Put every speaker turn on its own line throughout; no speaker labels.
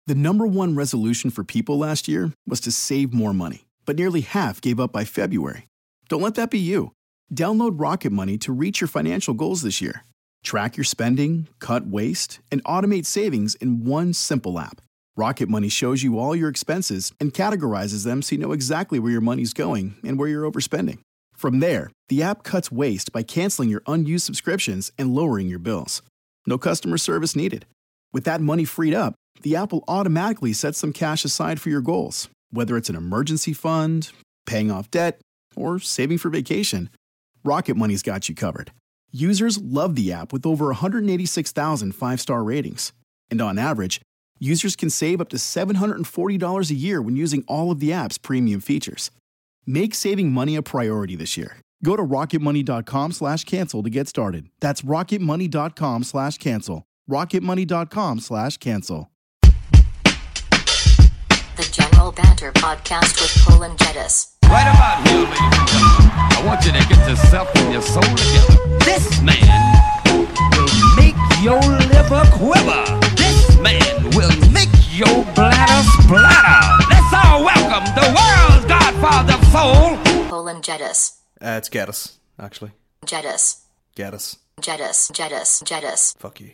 The number one resolution for people last year was to save more money, but nearly half gave up by February. Don't let that be you. Download Rocket Money to reach your financial goals this year. Track your spending, cut waste, and automate savings in one simple app. Rocket Money shows you all your expenses and categorizes them so you know exactly where your money's going and where you're overspending. From there, the app cuts waste by canceling your unused subscriptions and lowering your bills. No customer service needed. With that money freed up, the app will automatically set some cash aside for your goals, whether it's an emergency fund, paying off debt, or saving for vacation. Rocket Money's got you covered. Users love the app with over 186,000 five-star ratings. And on average, users can save up to $740 a year when using all of the app's premium features. Make saving money a priority this year. Go to rocketmoney.com/cancel to get started. That's rocketmoney.com/cancel. rocketmoney.com/cancel.
The General Banter Podcast with Cole and Jettis.
Right about here, ladies and gentlemen, I want you to get yourself and your soul together. This man will make your liver quiver. This man will make your bladder splatter. Let's all welcome the world's godfather fool,
Cole and Jettis.
It's Geddes, actually.
Jettis.
Geddes.
Jettis. Jettis. Jettis.
Fuck you.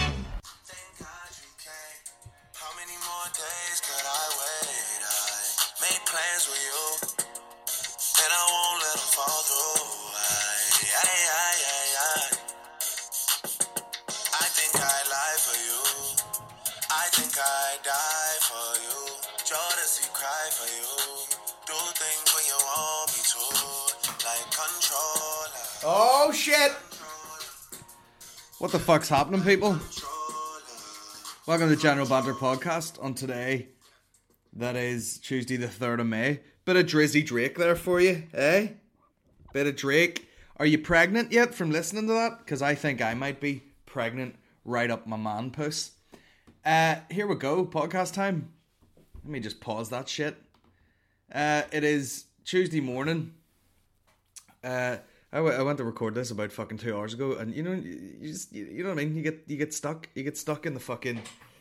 How many more days could I wait? I made plans with you, and I won't let them fall through. I think I lie for you. I think I die for you. Jodeci cry for you. Do things when you want me to, like controller.
Oh shit! What the fuck's happening, people? Welcome to the General Banter Podcast on today. That is Tuesday the 3rd of May. Bit of Drizzy Drake there for you, eh? Bit of Drake. Are you pregnant yet from listening to that? Because I think I might be pregnant right up my man puss. Here we go, podcast time. Let me just pause that shit. It is Tuesday morning. I went to record this about fucking 2 hours ago, and you know what I mean. You get stuck in the fucking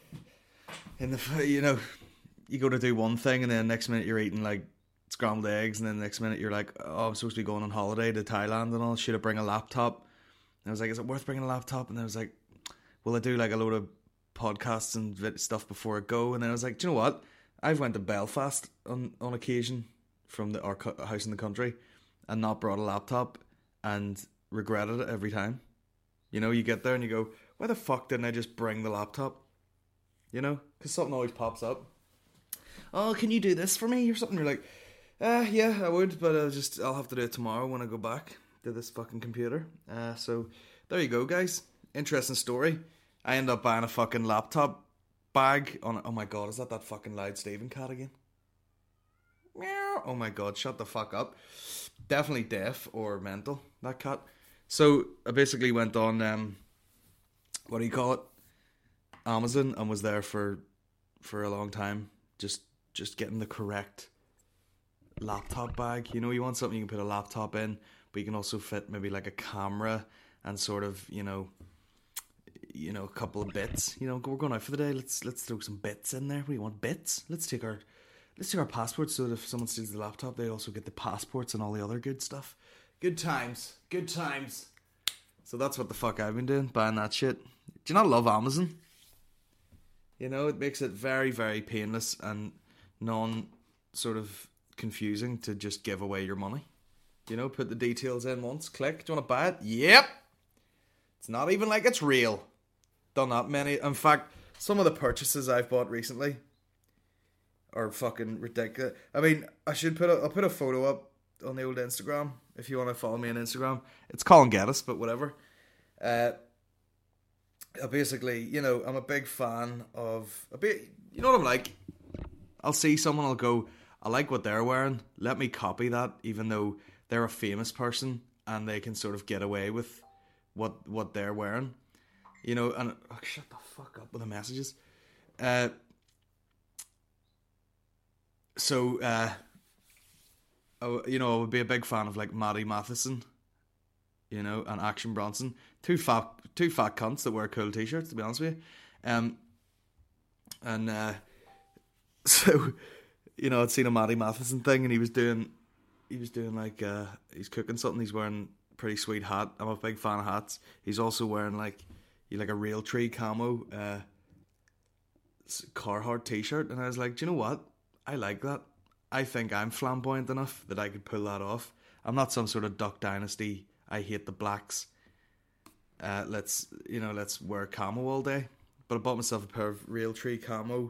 you go to do one thing, and then next minute you're eating like scrambled eggs, and then the next minute you're like, oh, I'm supposed to be going on holiday to Thailand and all. Should I bring a laptop? And I was like, is it worth bringing a laptop? And I was like, will I do like a load of podcasts and stuff before I go? And then I was like, do you know what? I've went to Belfast on occasion from our house in the country and not brought a laptop and regretted it every time. You know, you get there and you go, why the fuck didn't I just bring the laptop? You know, because something always pops up. Oh, can you do this for me or something? You're like, yeah, I would, but I'll have to do it tomorrow when I go back to this fucking computer. So there you go, guys. Interesting story. I ended up buying a fucking laptop bag on. Oh my god, is that fucking loud Stephen cat again? Meow. Oh my god, shut the fuck up. Definitely deaf or mental, that cat. So I basically went on what do you call it? Amazon, and was there for a long time, just getting the correct laptop bag. You know, you want something you can put a laptop in, but you can also fit maybe like a camera and sort of, you know, a couple of bits. You know, we're going out for the day. Let's throw some bits in there. What do you want? Bits? Let's take our passports, so that if someone steals the laptop, they also get the passports and all the other good stuff. Good times. So that's what the fuck I've been doing, buying that shit. Do you not love Amazon? You know, it makes it very, very painless and sort of confusing to just give away your money. You know, put the details in once, click. Do you want to buy it? Yep. It's not even like it's real. Done that many. In fact, some of the purchases I've bought recently are fucking ridiculous. I mean, I'll put a photo up on the old Instagram if you want to follow me on Instagram. It's Colin Geddes, but whatever. Basically, you know, I'm a big fan of you know what I'm like? I'll see someone, I'll go, I like what they're wearing, let me copy that, even though they're a famous person and they can sort of get away with what they're wearing. You know, and shut the fuck up with the messages. I would be a big fan of like Maddie Matheson, you know, and Action Bronson. Two fat cunts that wear cool t-shirts, to be honest with you. So, you know, I'd seen a Matty Matheson thing, and he was doing like, he's cooking something. He's wearing a pretty sweet hat. I'm a big fan of hats. He's also wearing like a Realtree camo Carhartt t-shirt, and I was like, do you know what? I like that. I think I'm flamboyant enough that I could pull that off. I'm not some sort of Duck Dynasty, I hate the blacks. Let's wear camo all day. But I bought myself a pair of Realtree camo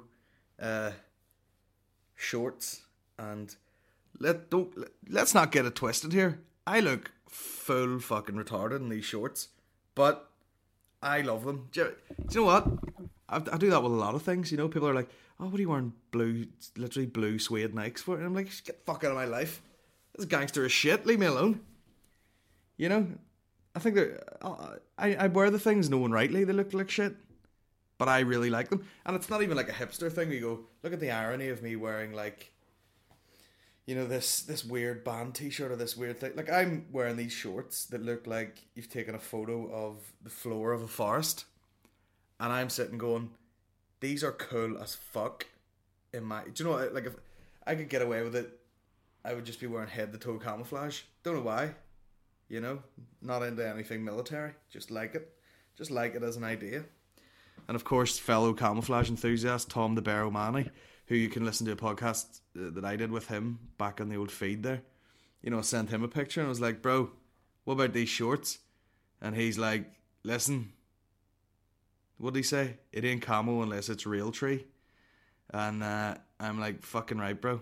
shorts, and let's not get it twisted here. I look full fucking retarded in these shorts, but I love them. Do you know what? I do that with a lot of things. You know, people are like, "Oh, what are you wearing literally blue suede Nikes for?" And I'm like, "Get the fuck out of my life. This gangster is shit. Leave me alone." You know, I think I wear the things known rightly. They look like shit, but I really like them. And it's not even like a hipster thing. We go, look at the irony of me wearing like, you know, this weird band t-shirt or this weird thing. Like, I'm wearing these shorts that look like you've taken a photo of the floor of a forest, and I'm sitting going, these are cool as fuck. Do you know, like, if I could get away with it, I would just be wearing head-to-toe camouflage. Don't know why. You know, not into anything military. Just like it as an idea. And of course, fellow camouflage enthusiast Tom the Bear O'Mahony, who you can listen to a podcast that I did with him back on the old feed there. You know, I sent him a picture and I was like, bro, what about these shorts? And he's like, listen, what'd he say? It ain't camo unless it's Realtree. And I'm like, fucking right, bro.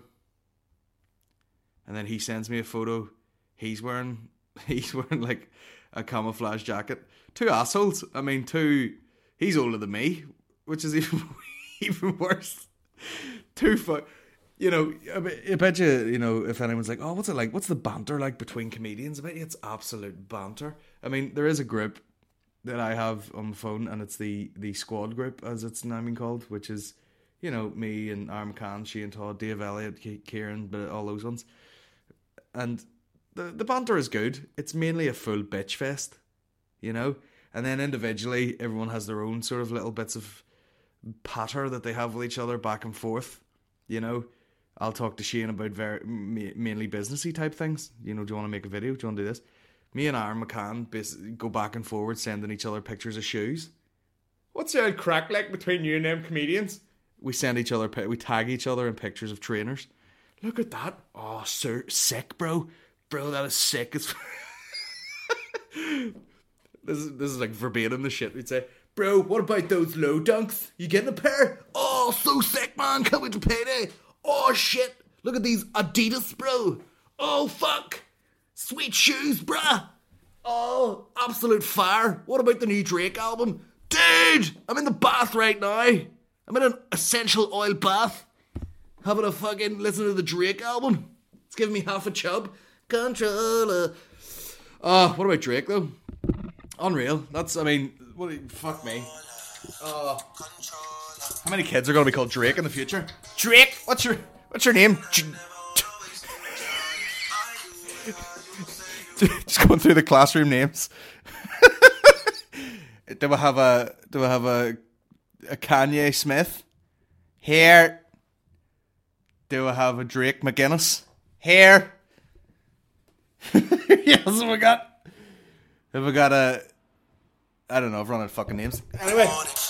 And then he sends me a photo. He's wearing like a camouflage jacket. Two assholes. I mean, he's older than me, which is even worse. You know, I bet you know, if anyone's like, oh, what's it like? What's the banter like between comedians? I bet you it's absolute banter. I mean, there is a group that I have on the phone, and it's the squad group, as it's now been called, which is, you know, me and Aaron McCann, Shane Todd, Dave Elliott, Kieran, but all those ones. And the banter is good. It's mainly a full bitch fest, you know? And then individually, everyone has their own sort of little bits of patter that they have with each other back and forth, you know? I'll talk to Shane about mainly businessy type things. You know, do you want to make a video? Do you want to do this? Me and Aaron McCann basically go back and forward, sending each other pictures of shoes. What's the old crack like between you and them comedians? We tag each other in pictures of trainers. Look at that. Oh, sir, sick, bro. Bro, that is sick. This is like verbatim the shit we'd say. Bro, what about those low dunks? You getting a pair? Oh, so sick, man. Can't wait to payday. Oh, shit. Look at these Adidas, bro. Oh, fuck. Sweet shoes, bruh. Oh, absolute fire. What about the new Drake album? Dude, I'm in the bath right now. I'm in an essential oil bath. Having a fucking listen to the Drake album. It's giving me half a chub. Controller. Oh, what about Drake, though? Unreal. Fuck me. Oh. How many kids are going to be called Drake in the future? Drake, what's your name? Just going through the classroom names. Do we have a Kanye Smith? Here. Do I have a Drake McGinnis? Here. Yes, have we got a... I don't know, I've run out of fucking names. Anyway.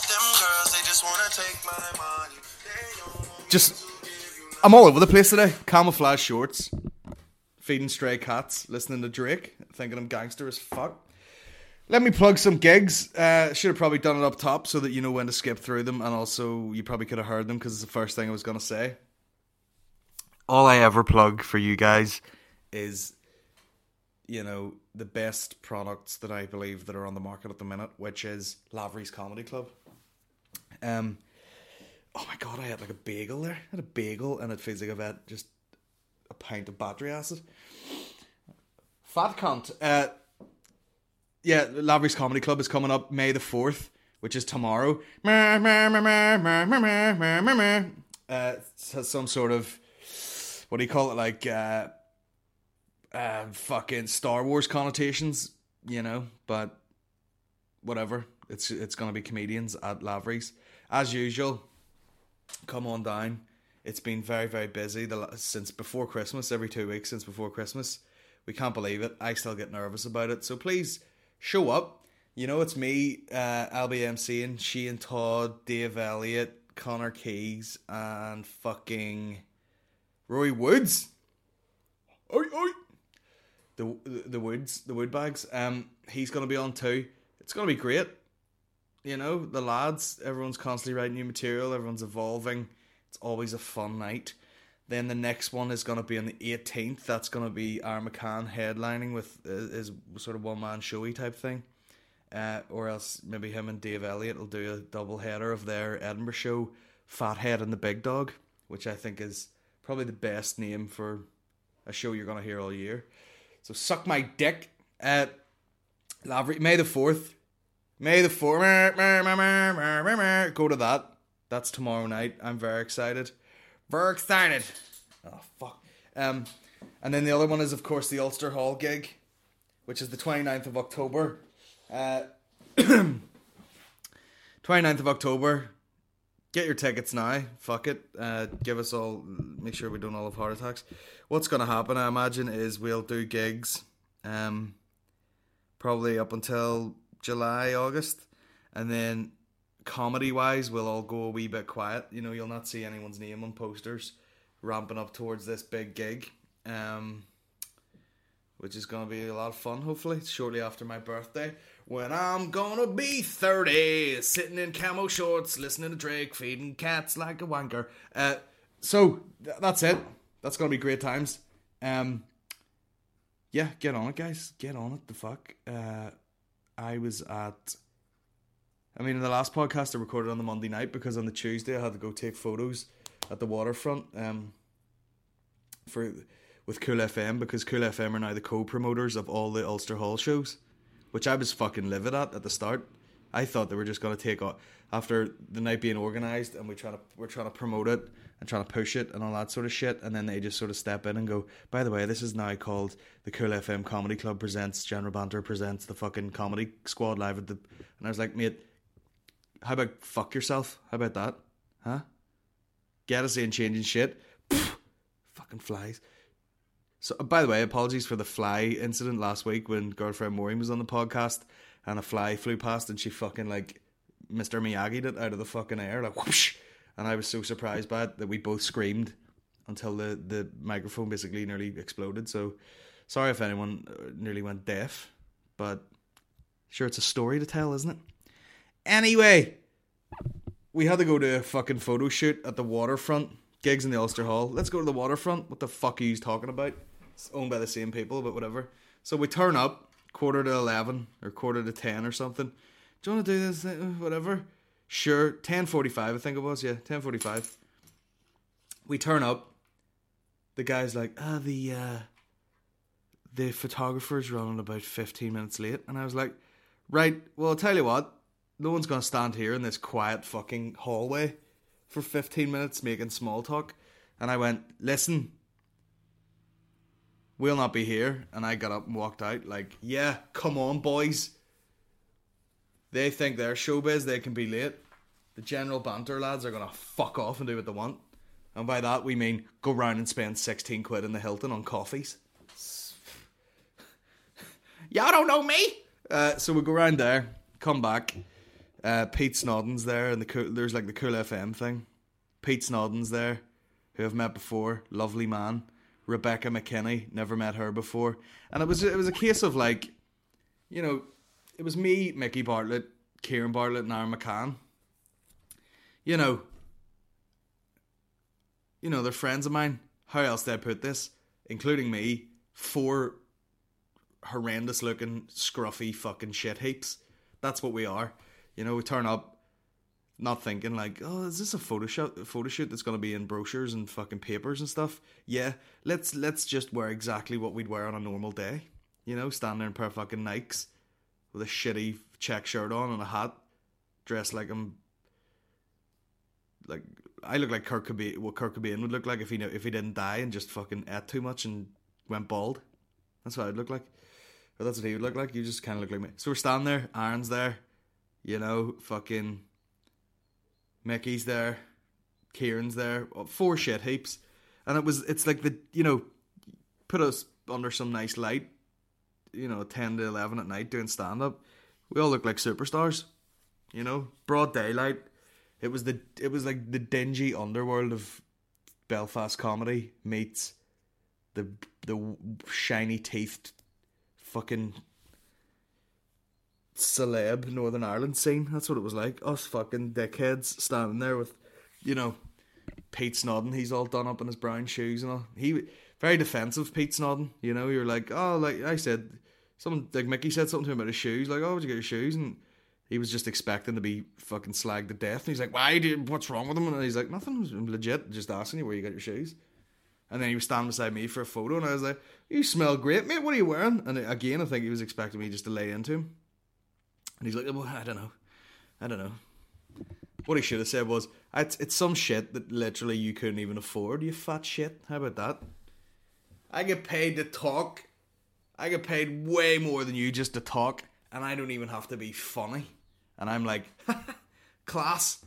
I'm all over the place today. Camouflage shorts. Feeding stray cats. Listening to Drake. Thinking I'm gangster as fuck. Let me plug some gigs. Should have probably done it up top so that you know when to skip through them. And also, you probably could have heard them because it's the first thing I was going to say. All I ever plug for you guys is, you know, the best products that I believe that are on the market at the minute, which is Lavery's Comedy Club. Oh my god, I had like a bagel there. I had a bagel and it feels like I've had just a pint of battery acid. Fat cunt. Yeah, Lavery's Comedy Club is coming up May the 4th, which is tomorrow. It has some sort of, what do you call it, like fucking Star Wars connotations, you know, but whatever. It's going to be comedians at Lavery's. As usual, come on down. It's been very, very busy since before Christmas, every 2 weeks since before Christmas. We can't believe it. I still get nervous about it. So please, show up. You know, it's me, I'll be MCing, Shane Todd, Dave Elliott, Connor Keys, and fucking Roy Woods. Oi, oi. The Woodbags. He's going to be on too. It's going to be great. You know, the lads, everyone's constantly writing new material, everyone's evolving. It's always a fun night. Then the next one is going to be on the 18th. That's going to be Aaron McCann headlining with his sort of one-man showy type thing. Or else maybe him and Dave Elliott will do a double header of their Edinburgh show, Fathead and the Big Dog, which I think is probably the best name for a show you're going to hear all year. So suck my dick. Lavery, May the 4th. May the 4th. Go to that. That's tomorrow night. I'm very excited. Very excited. Oh, fuck. And then the other one is, of course, the Ulster Hall gig, which is the 29th of October. 29th of October. Get your tickets now. Fuck it. Give us all. Make sure we don't all have heart attacks. What's going to happen, I imagine, is we'll do gigs probably up until July, August. And then comedy-wise, we'll all go a wee bit quiet. You know, you'll not see anyone's name on posters ramping up towards this big gig. Which is going to be a lot of fun, hopefully. It's shortly after my birthday. When I'm gonna be 30, sitting in camo shorts, listening to Drake, feeding cats like a wanker. So, that's it. That's gonna be great times. Yeah, get on it, guys. Get on it, the fuck. In the last podcast I recorded on the Monday night, because on the Tuesday I had to go take photos at the waterfront with Cool FM, because Cool FM are now the co-promoters of all the Ulster Hall shows, which I was fucking livid at the start. I thought they were just going to take off after the night being organised, and we're trying to promote it and trying to push it and all that sort of shit, and then they just sort of step in and go, by the way, this is now called the Cool FM Comedy Club presents General Banter presents the fucking Comedy Squad live at the... And I was like, mate, how about fuck yourself? How about that? Huh? Get us in changing shit. Pfft, fucking flies. So, by the way, apologies for the fly incident last week when girlfriend Maureen was on the podcast and a fly flew past and she fucking like Mr. Miyagi'd it out of the fucking air, like whoosh, and I was so surprised by it that we both screamed until the microphone basically nearly exploded. So sorry if anyone nearly went deaf, but sure, it's a story to tell, isn't it? Anyway, we had to go to a fucking photo shoot at the waterfront. Gigs in the Ulster Hall. Let's go to the waterfront. What the fuck are you talking about? It's owned by the same people, but whatever. So we turn up 11:15 or 10:15 or something. Do you want to do this? Whatever. Sure. 10:45, I think it was. Yeah, 10:45. We turn up. The guy's like, the photographer's running about 15 minutes late. And I was like, right, well, I'll tell you what. No one's going to stand here in this quiet fucking hallway for 15 minutes making small talk. And I went, listen, we'll not be here. And I got up and walked out like, yeah, come on, boys. They think they're showbiz, they can be late. The General Banter lads are going to fuck off and do what they want. And by that we mean go round and spend 16 quid in the Hilton on coffees. Y'all don't know me. So we go round there, come back. Pete Snodden's there, and there's like the Cool FM thing. Pete Snodden's there, who I've met before, lovely man. Rebecca McKinney, never met her before, and it was a case of like, you know, it was me, Mickey Bartlett, Kieran Bartlett, and Aaron McCann. You know, they're friends of mine. How else do I put this? Including me, 4 horrendous looking, scruffy fucking shit heaps. That's what we are. You know, we turn up not thinking like, oh, is this a photo shoot that's going to be in brochures and fucking papers and stuff? Yeah, let's just wear exactly what we'd wear on a normal day. You know, stand there in pair of fucking Nikes with a shitty check shirt on and a hat, dressed like I look like Kurt Cobain, what Kurt Cobain would look like if he didn't die and just fucking ate too much and went bald. That's what I'd look like. But that's what he would look like. You just kind of look like me. So we're standing there, Aaron's there. You know, fucking Mickey's there, Kieran's there, 4 shit heaps, and it's like put us under some nice light, 10 to 11 at night doing stand up. We all look like superstars, broad daylight. It was like the dingy underworld of Belfast comedy meets the shiny teethed fucking celeb Northern Ireland scene. That's what it was like. Us fucking dickheads standing there with, Pete Snodden. He's all done up in his brown shoes and all. He very defensive, Pete Snodden. You're like, oh, like I said, like Mickey said something to him about his shoes. Like, oh, where'd you get your shoes? And he was just expecting to be fucking slagged to death. And he's like, what's wrong with him? And he's like, nothing. I'm legit just asking you where you got your shoes. And then he was standing beside me for a photo, and I was like, you smell great, mate. What are you wearing? And again, I think he was expecting me just to lay into him. And he's like, well, I don't know. What he should have said was, it's some shit that literally you couldn't even afford, you fat shit. How about that? I get paid to talk. I get paid way more than you just to talk, and I don't even have to be funny. And I'm like, class.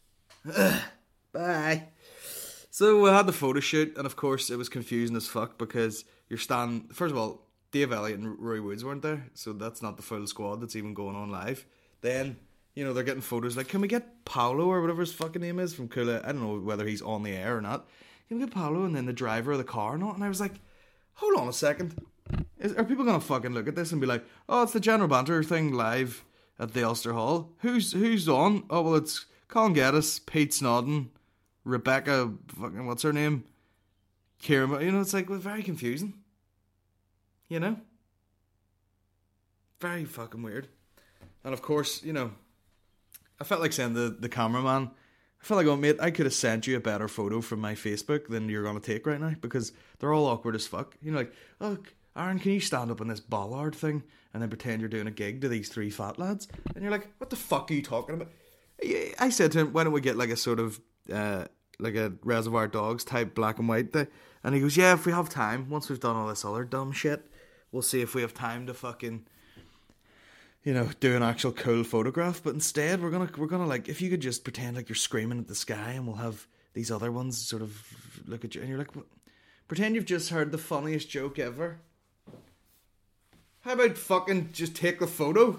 Bye. So we had the photo shoot, and of course it was confusing as fuck because you're standing... First of all, Dave Elliott and Roy Woods weren't there, so that's not the full squad that's even going on live. Then, they're getting photos like, can we get Paolo or whatever his fucking name is from Kula? I don't know whether he's on the air or not. Can we get Paolo and then the driver of the car and all? And I was like, hold on a second. Are people going to fucking look at this and be like, oh, it's the General Banter thing live at the Ulster Hall? Who's on? Oh, well, it's Colin Geddes, Pete Snodden, Rebecca, fucking, what's her name? Kieran, it's like, well, very confusing. Very fucking weird. And of course, I felt like saying the cameraman, I felt like, oh, mate, I could have sent you a better photo from my Facebook than you're going to take right now because they're all awkward as fuck. Like, oh, Aaron, can you stand up on this bollard thing and then pretend you're doing a gig to these 3 fat lads? And you're like, what the fuck are you talking about? I said to him, why don't we get like a sort of, like a Reservoir Dogs type black and white thing? And he goes, yeah, if we have time, once we've done all this other dumb shit, we'll see if we have time to fucking, do an actual cool photograph. But instead, we're gonna like, if you could just pretend like you're screaming at the sky, and we'll have these other ones sort of look at you, and you're like, what? Pretend you've just heard the funniest joke ever. How about fucking just take the photo?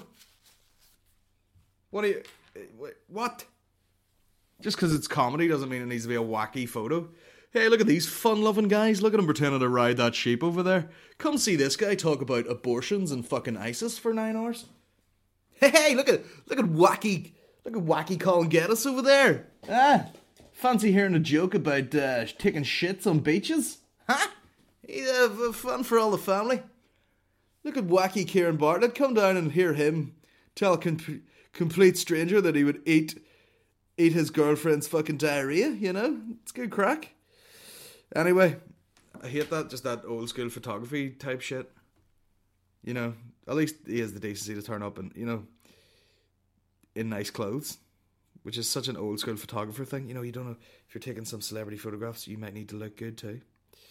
What? Just because it's comedy doesn't mean it needs to be a wacky photo. Hey, look at these fun-loving guys. Look at them pretending to ride that sheep over there. Come see this guy talk about abortions and fucking ISIS for 9 hours. Hey, look at wacky Colin Geddes over there. Fancy hearing a joke about taking shits on beaches? Huh? Fun for all the family. Look at wacky Kieran Bartlett. Come down and hear him tell a complete stranger that he would eat his girlfriend's fucking diarrhea, It's good crack. Anyway, I hate that, just that old school photography type shit. At least he has the decency to turn up and, in nice clothes, which is such an old school photographer thing. You don't know, if you're taking some celebrity photographs, you might need to look good too.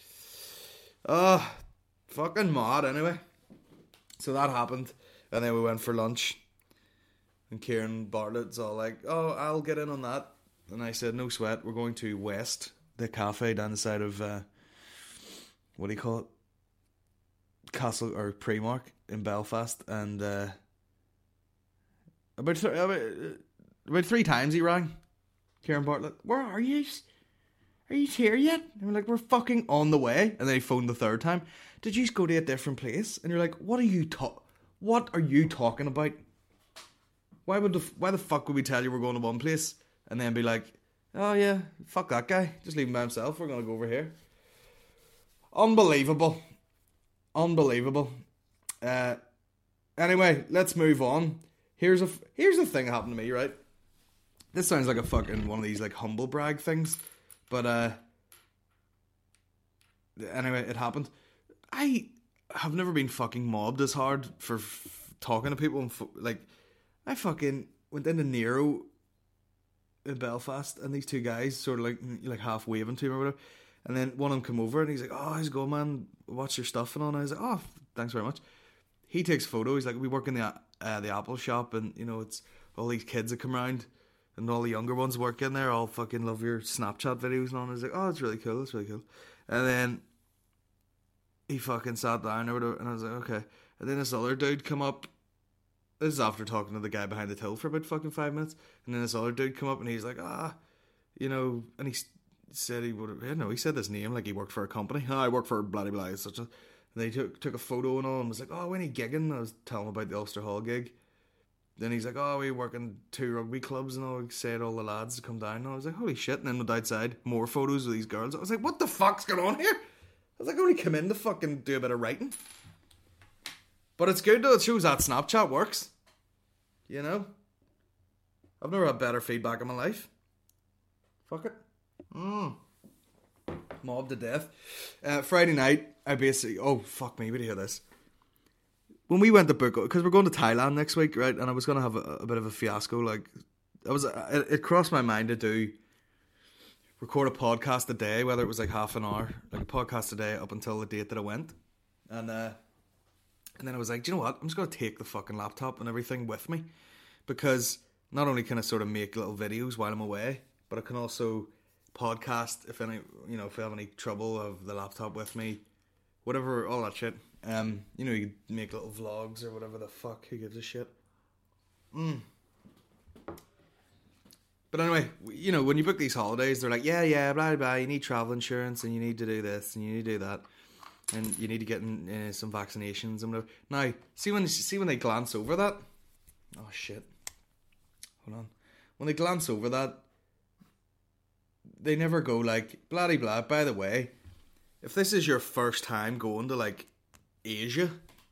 Fucking mad anyway. So that happened, and then we went for lunch. And Kieran Bartlett's all like, oh, I'll get in on that. And I said, no sweat, we're going to West, the cafe down the side of, what do you call it? Castle, or Primark in Belfast. And about 3 times he rang, Kieran Bartlett, where are you? Are you here yet? And we're like, we're fucking on the way. And then he phoned the 3rd time. Did you go to a different place? And you're like, what are you talking about? Why the fuck would we tell you we're going to one place and then be like, oh yeah, fuck that guy, just leave him by himself, we're going to go over here. Unbelievable. Anyway, let's move on. Here's the thing that happened to me, right? This sounds like a fucking one of these like humble brag things, but anyway, it happened. I have never been fucking mobbed as hard for talking to people, and I fucking went into Nero in Belfast, and these 2 guys sort of like half waving to me or whatever, and then one of them come over and he's like, oh, how's it going, man? What's your stuff and all? And I was like, oh, thanks very much. He takes photos. He's like, we work in the Apple shop, and it's all these kids that come around And all the younger ones work in there all fucking love your Snapchat videos and all. And I was like, oh, it's really cool, it's really cool. And then he fucking sat down or whatever, and I was like, okay. And then this other dude come up. This is after talking to the guy behind the till for about fucking 5 minutes. And then this other dude come up and he's like, you know, and he said he would have, you know, he said this name like he worked for a company. I work for blah, blah, blah, such a. And they took a photo and all and was like, oh, when he gigging? I was telling him about the Ulster Hall gig. Then he's like, oh, we work in 2 rugby clubs and all. He said all the lads to come down. And I was like, holy shit. And then went outside, more photos of these girls. I was like, what the fuck's going on here? I was like, I only come in to fucking do a bit of writing. But it's good though. It shows that Snapchat works. You know? I've never had better feedback in my life. Fuck it. Mobbed to death. Friday night, I basically... Oh, fuck me. Wait to hear this. When we went to book... Because we're going to Thailand next week, right? And I was going to have a bit of a fiasco. Like, it crossed my mind to record a podcast a day, whether it was like half an hour, like a podcast a day up until the date that I went. And then I was like, do you know what? I'm just going to take the fucking laptop and everything with me. Because not only can I sort of make little videos while I'm away, but I can also podcast if I have any trouble of the laptop with me, whatever, all that shit. You know, you could make little vlogs or whatever the fuck. Who gives a shit? But anyway, you know, when you book these holidays, they're like, yeah, blah, blah, you need travel insurance and you need to do this and you need to do that. And you need to get in some vaccinations and whatever. Now, see when they glance over that? Oh, shit. Hold on. When they glance over that, they never go like, blah, blah, blah. By the way, if this is your first time going to, like, Asia,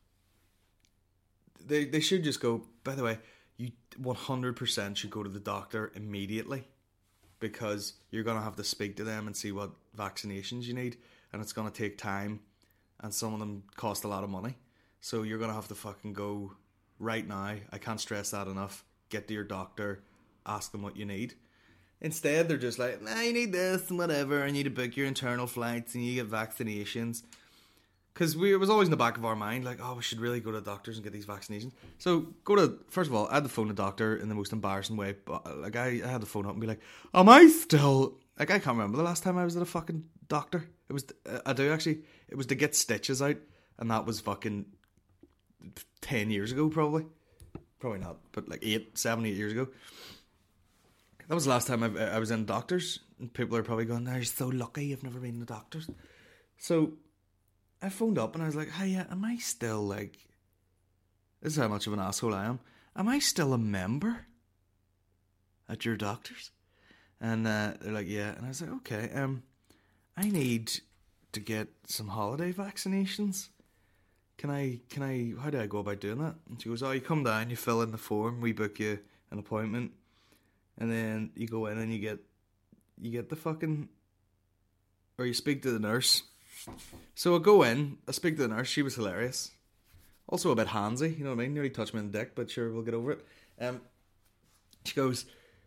they should just go, by the way, you 100% should go to the doctor immediately because you're going to have to speak to them and see what vaccinations you need. And it's going to take time. And some of them cost a lot of money. So you're going to have to fucking go right now. I can't stress that enough. Get to your doctor. Ask them what you need. Instead, they're just like, nah, you need this and whatever. And you need to book your internal flights and you get vaccinations. Because it was always in the back of our mind, like, oh, we should really go to the doctors and get these vaccinations. So first of all, I had to phone the doctor in the most embarrassing way. But like, I had to phone up and be like, am I still... Like, I can't remember the last time I was at a fucking doctor. It was, I do actually, it was to get stitches out, and that was fucking 10 years ago, probably. Probably not, but like 7, 8 years ago. That was the last time I was in doctors, and people are probably going, you're so lucky you've never been to doctors. So, I phoned up and I was like, hey, am I still like, this is how much of an asshole I am I still a member at your doctor's? And they're like, yeah. And I was like, okay, I need to get some holiday vaccinations. Can I, how do I go about doing that? And she goes, oh, you come down, you fill in the form, we book you an appointment. And then you go in and you get the fucking, or you speak to the nurse. So I go in, I speak to the nurse, she was hilarious. Also a bit handsy, you know what I mean? Nearly touched me in the dick, but sure, we'll get over it. She goes,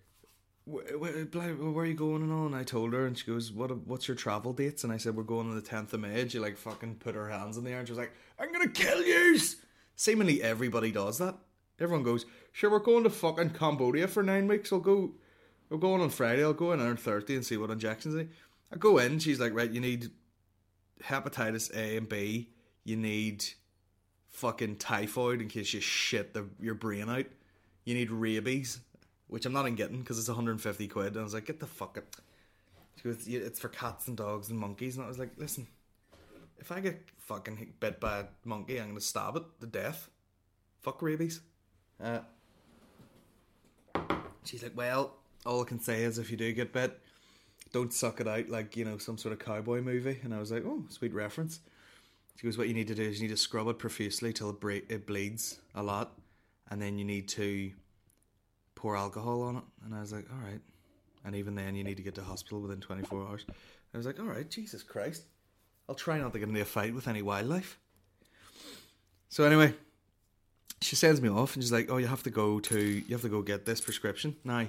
where are you going and all? And I told her, and she goes, what's your travel dates? And I said, we're going on the 10th of May. She like fucking put her hands in the air and she was like, I'm gonna kill you. Seemingly everybody does that. Everyone goes, sure, we're going to fucking Cambodia for 9 weeks. We're going on Friday. I'll go in on Thursday and see what injections I need. I go in, she's like, right, you need hepatitis A and B. You need fucking typhoid in case you shit your brain out. You need rabies, which I'm not in getting because it's 150 quid. And I was like, get the fuck out. She goes, it's for cats and dogs and monkeys. And I was like, listen, if I get fucking bit by a monkey, I'm going to stab it to death. Fuck rabies. She's like, well, all I can say is if you do get bit, don't suck it out like, you know, some sort of cowboy movie. And I was like, oh, sweet reference. She goes, what you need to do is you need to scrub it profusely till it bleeds a lot. And then you need to pour alcohol on it. And I was like, all right. And even then you need to get to hospital within 24 hours. I was like, all right, Jesus Christ. I'll try not to get into a fight with any wildlife. So anyway, she sends me off and she's like, oh, you have to go get this prescription. Now,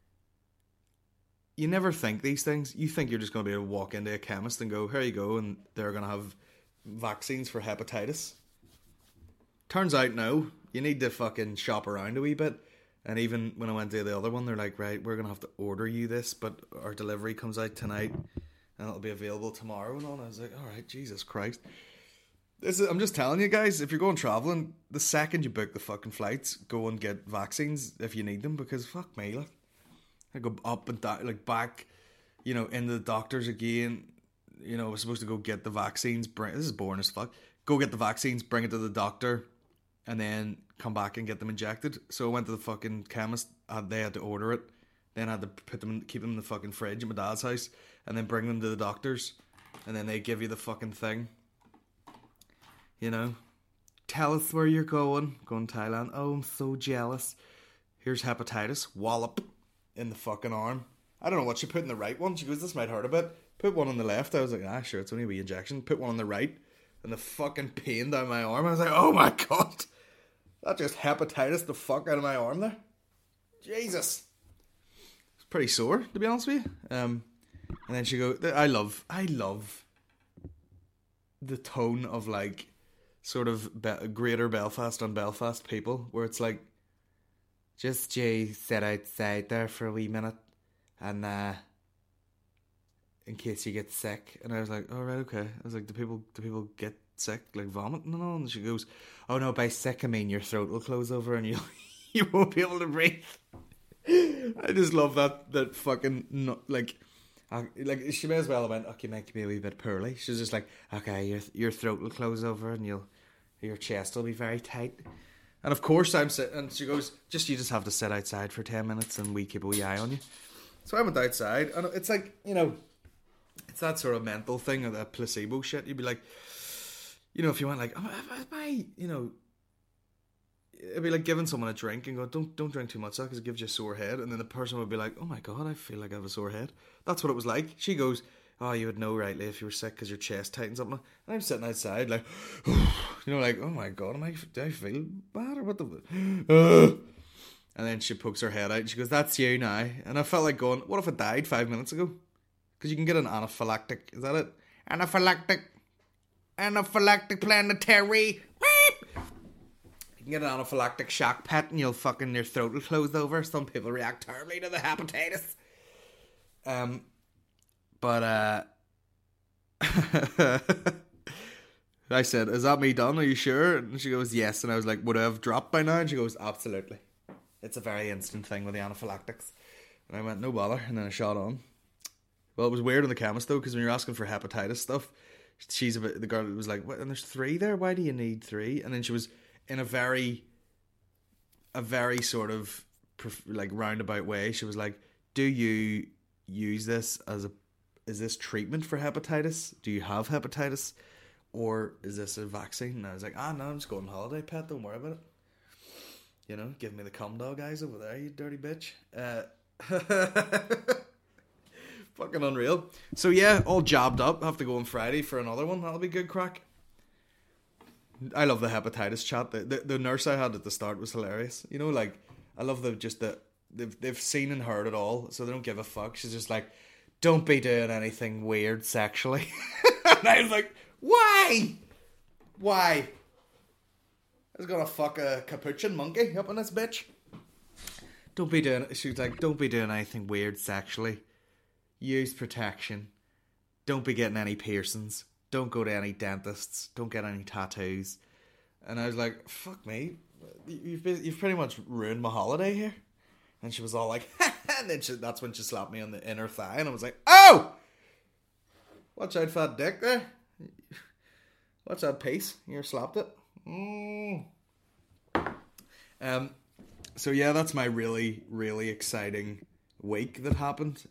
you never think these things. You think you're just going to be able to walk into a chemist and go, here you go, and they're going to have vaccines for hepatitis. Turns out, no. You need to fucking shop around a wee bit. And even when I went to the other one, they're like, right, we're going to have to order you this, but our delivery comes out tonight and it'll be available tomorrow and all. And I was like, all right, Jesus Christ. I'm just telling you guys, if you're going travelling, the second you book the fucking flights, go and get vaccines if you need them, because fuck me, like, I go up and down, like back, you know, into the doctors again. You know, I was supposed to go get the vaccines. This is boring as fuck. Go get the vaccines, bring it to the doctor, and then come back and get them injected. So I went to the fucking chemist. They had to order it. Then I had to keep them in the fucking fridge at my dad's house, and then bring them to the doctors, and then they give you the fucking thing. You know, tell us where you're going. Going to Thailand. Oh, I'm so jealous. Here's hepatitis. Wallop in the fucking arm. I don't know what she put in the right one. She goes, this might hurt a bit. Put one on the left. I was like, sure, it's only a wee injection. Put one on the right. And the fucking pain down my arm. I was like, oh my God. That just hepatitis the fuck out of my arm there. Jesus. It's pretty sore, to be honest with you. And then she goes, I love the tone of like sort of greater Belfast and Belfast people, where it's like, just you sit outside there for a wee minute and in case you get sick. And I was like, all right, okay. I was like, do people get sick, like vomiting and all? And she goes, oh no, by sick I mean your throat will close over and you won't be able to breathe. I just love that fucking like she may as well have went, okay, make me a wee bit poorly. She's just like, okay, your throat will close over and your chest will be very tight. And of course I'm sitting, and she goes, you just have to sit outside for 10 minutes and we keep a wee eye on you. So I went outside, and it's like, you know, it's that sort of mental thing, or that placebo shit. You'd be like, you know, if you went like, am I, you know, it'd be like giving someone a drink and go, don't drink too much, because it gives you a sore head. And then the person would be like, oh my God, I feel like I have a sore head. That's what it was like. She goes, oh, you would know rightly if you were sick because your chest tightens up. And I'm sitting outside like, you know, like, oh my God, do I feel bad or what the... And then she pokes her head out and she goes, that's you now. And I felt like going, what if I died 5 minutes ago? Because you can get an anaphylactic, is that it? Anaphylactic planetary. You can get an anaphylactic shock pet and your throat will close over. Some people react terribly to the hepatitis. But I said, is that me done? Are you sure? And she goes, yes. And I was like, would I have dropped by now? And she goes, absolutely. It's a very instant thing with the anaphylactics. And I went, no bother. And then I shot on. Well, it was weird in the chemist though, because when you're asking for hepatitis stuff, the girl was like, what? And there's 3 there? Why do you need 3? And then she was in a very sort of like roundabout way. She was like, do you use this is this treatment for hepatitis? Do you have hepatitis? Or is this a vaccine? And I was like, no, I'm just going on holiday, pet. Don't worry about it. You know, give me the cum dog eyes over there, you dirty bitch. Fucking unreal. So yeah, all jabbed up. Have to go on Friday for another one. That'll be good crack. I love the hepatitis chat. The nurse I had at the start was hilarious. You know, like, I love they've seen and heard it all, so they don't give a fuck. She's just like, don't be doing anything weird sexually. And I was like, why? I was gonna fuck a capuchin monkey up on this bitch. She was like, don't be doing anything weird sexually. Use protection. Don't be getting any piercings. Don't go to any dentists. Don't get any tattoos. And I was like, fuck me. You've pretty much ruined my holiday here. And she was all like, and then that's when she slapped me on the inner thigh. And I was like, oh! Watch out, fat dick there. Watch that piece. You slapped it. So yeah, that's my really, really exciting week that happened.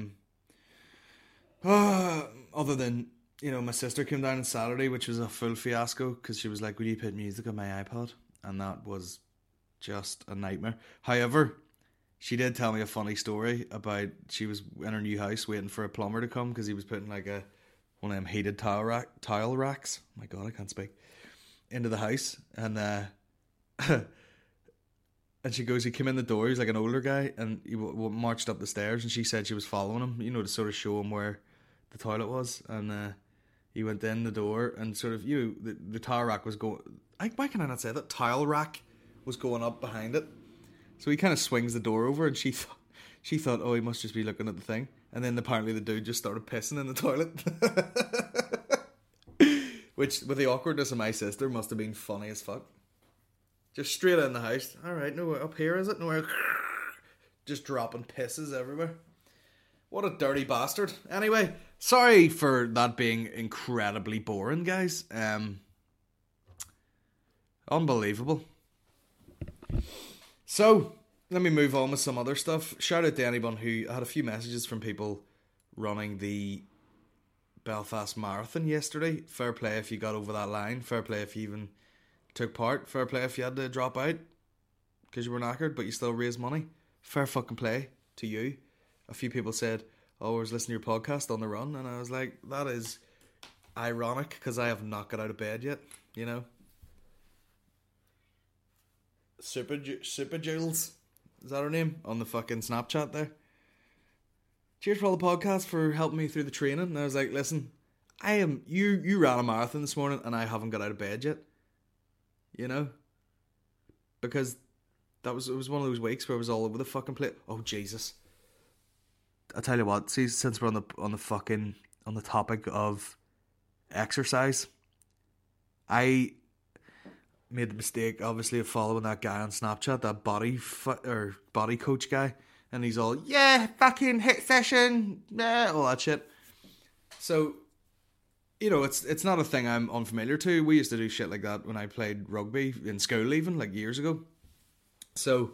Other than, you know, my sister came down on Saturday, which was a full fiasco, because she was like, will you put music on my iPod? And that was just a nightmare. However, she did tell me a funny story about, she was in her new house waiting for a plumber to come, because he was putting like one of them heated tile racks. Oh my God, I can't speak. Into the house. And and she goes, he came in the door, he's like an older guy, and he marched up the stairs, and she said she was following him, you know, to sort of show him where the toilet was. And he went in the door, and sort of, you know, the tile rack was going, why can I not say that? Tile rack was going up behind it. So he kind of swings the door over, and she thought, oh, he must just be looking at the thing. And then apparently the dude just started pissing in the toilet. Which, with the awkwardness of my sister, must have been funny as fuck. Just straight in the house. Alright, no, up here is it? No, just dropping pisses everywhere. What a dirty bastard. Anyway, sorry for that being incredibly boring, guys. Unbelievable. So, let me move on with some other stuff. Shout out to anyone who... I had a few messages from people running the Belfast Marathon yesterday. Fair play if you got over that line. Fair play if you even took part. Fair play if you had to drop out because you were knackered, but you still raised money. Fair fucking play to you. A few people said, oh, I was listening to your podcast on the run, and I was like, that is ironic because I have not got out of bed yet, you know. Super Jules, is that her name? On the fucking Snapchat there. Cheers for all the podcasts for helping me through the training. And I was like, listen, you ran a marathon this morning and I haven't got out of bed yet. You know? Because it was one of those weeks where I was all over the fucking place. Oh Jesus. I tell you what, see, since we're on the topic of exercise, I made the mistake, obviously, of following that guy on Snapchat, that body coach guy, and he's all, yeah, fucking hit session, yeah, all that shit. So, you know, it's not a thing I'm unfamiliar to. We used to do shit like that when I played rugby in school, even, like years ago. So,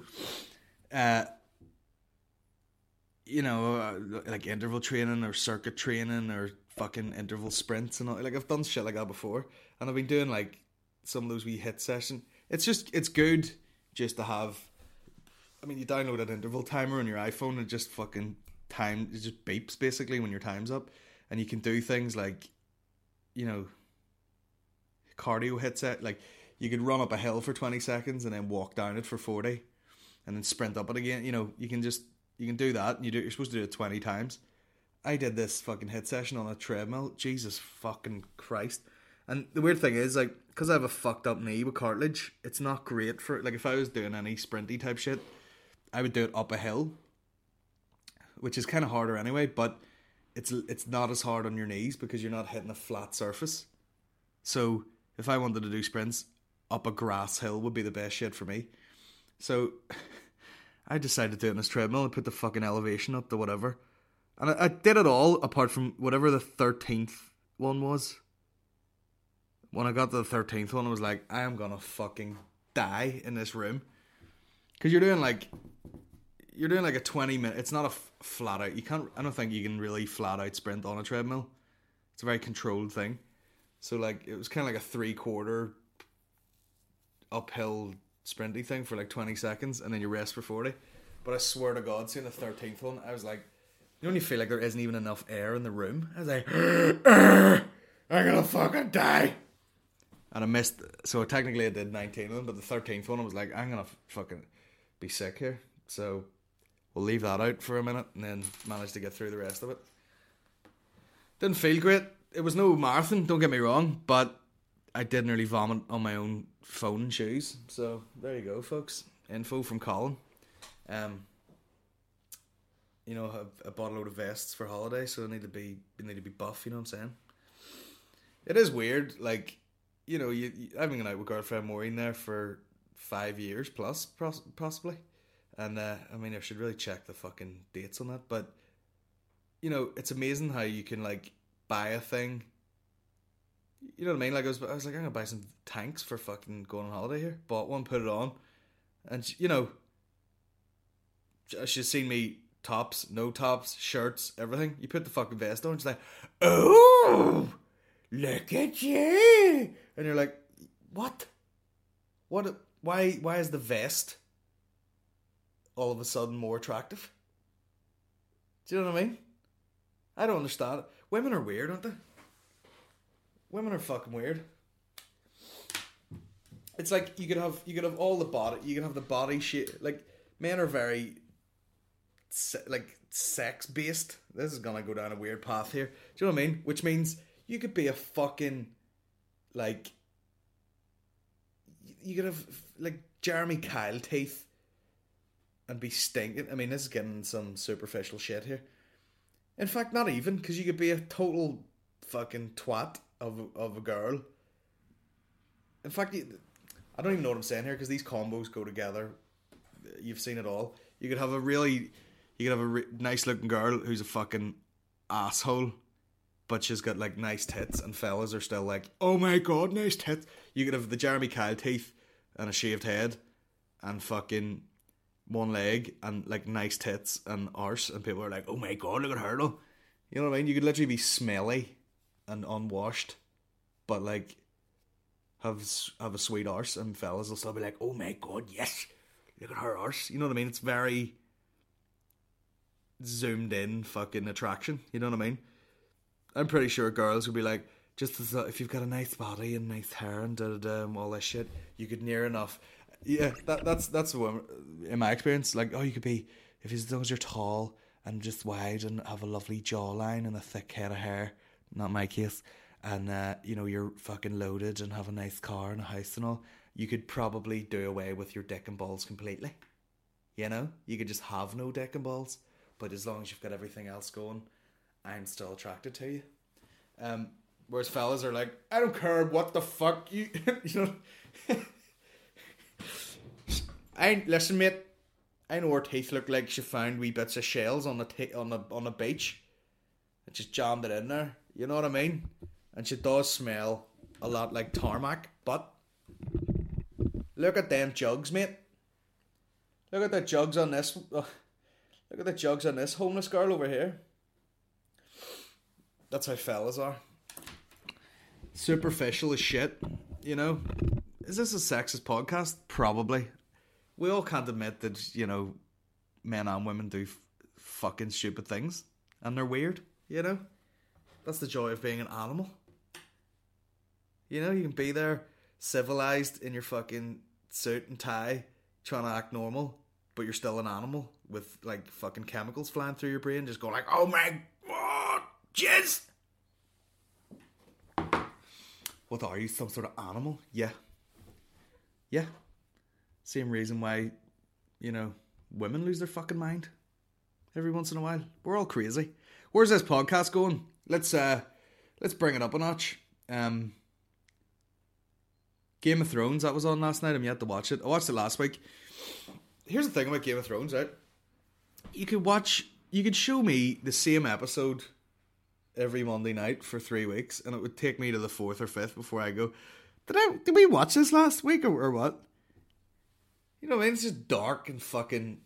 you know, like interval training or circuit training or fucking interval sprints and all. Like, I've done shit like that before, and I've been doing like some of those wee hit session. It's good just to have. I mean, you download an interval timer on your iPhone and just fucking it just beeps basically when your time's up, and you can do things like, you know, cardio hit set. Like, you could run up a hill for 20 seconds and then walk down it for 40 and then sprint up it again. You know, you can do that, and you're supposed to do it 20 times. I did this fucking hit session on a treadmill. Jesus fucking Christ. And the weird thing is, like, because I have a fucked up knee with cartilage, it's not great for, like, if I was doing any sprinty type shit, I would do it up a hill, which is kind of harder anyway, but it's not as hard on your knees because you're not hitting a flat surface. So if I wanted to do sprints, up a grass hill would be the best shit for me. So I decided to do it in this treadmill and put the fucking elevation up to whatever. And I did it all apart from whatever the 13th one was. When I got to the 13th one, I was like, I am gonna fucking die in this room. Because you're doing like a 20-minute... It's not a flat out... I don't think you can really flat out sprint on a treadmill. It's a very controlled thing. So, like, it was kind of like a 3/4 uphill sprinty thing for like 20 seconds, and then you rest for 40. But I swear to God, seeing the 13th one, I was like... You know when you feel like there isn't even enough air in the room? I was like... I'm gonna fucking die! And I missed... So, technically I did 19 of them, but the 13th one, I was like, I'm gonna fucking be sick here. So, we'll leave that out for a minute, and then manage to get through the rest of it. Didn't feel great. It was no marathon, don't get me wrong, but I did nearly vomit on my own phone and shoes. So, there you go, folks. Info from Colin. You know, I bought a load of vests for holiday, so I need to be buff, you know what I'm saying? It is weird, like, you know, I've been out with girlfriend Maureen there for 5 years plus, possibly. And, I mean, I should really check the fucking dates on that, but, you know, it's amazing how you can, like, buy a thing. You know what I mean? Like, I was like, I'm gonna buy some tanks for fucking going on holiday here. Bought one, put it on, and you know, she's seen me tops, no tops, shirts, everything. You put the fucking vest on, she's like, oh, look at you, and you're like, what? Why is the vest all of a sudden more attractive? Do you know what I mean? I don't understand it. Women are weird, aren't they? Women are fucking weird. It's like you could have all the body. You can have the body shape. Like, men are very like sex based. This is gonna go down a weird path here. Do you know what I mean? Which means you could be a fucking like. You could have like Jeremy Kyle teeth, and be stinking. I mean, this is getting some superficial shit here. In fact, not even, because you could be a total fucking twat of a girl. In fact, I don't even know what I'm saying here, because these combos go together. You've seen it all. You could have a nice looking girl who's a fucking asshole, but she's got like nice tits, and fellas are still like, oh my god, nice tits. You could have the Jeremy Kyle teeth and a shaved head and fucking one leg and like nice tits and arse, and people are like, oh my god, look at her though. You know what I mean? You could literally be smelly and unwashed, but like have a sweet arse, and fellas will still be like, oh my god, yes, look at her arse. You know what I mean? It's very zoomed in fucking attraction. You know what I mean? I'm pretty sure girls would be like, just as if you've got a nice body and nice hair and and all this shit, you could near enough. Yeah, that's what, in my experience, like, oh, you could be, if as long as you're tall and just wide and have a lovely jawline and a thick head of hair, not my case, and you know, you're fucking loaded and have a nice car and a house and all, you could probably do away with your dick and balls completely. You know, you could just have no dick and balls, but as long as you've got everything else going, I'm still attracted to you. Whereas fellas are like, I don't care what the fuck you you know. Listen, mate, I know her teeth look like she found wee bits of shells on the beach and just jammed it in there. You know what I mean? And she does smell a lot like tarmac, but look at them jugs, mate. Look at the jugs on this. Look at the jugs on this homeless girl over here. That's how fellas are. Superficial as shit, you know. Is this a sexist podcast? Probably. We all can't admit that, you know, men and women do fucking stupid things. And they're weird, you know. That's the joy of being an animal. You know, you can be there, civilized in your fucking suit and tie, trying to act normal, but you're still an animal with, like, fucking chemicals flying through your brain, just going like, oh my god, jizz! What are you, some sort of animal? Yeah. Yeah. Same reason why, you know, women lose their fucking mind every once in a while. We're all crazy. Where's this podcast going? Let's bring it up a notch. Game of Thrones, that was on last night. I'm yet to watch it. I watched it last week. Here's the thing about Game of Thrones, right? You could show me the same episode every Monday night for 3 weeks, and it would take me to the 4th or 5th before I go, did we watch this last week or what? You know what I mean? It's just dark and fucking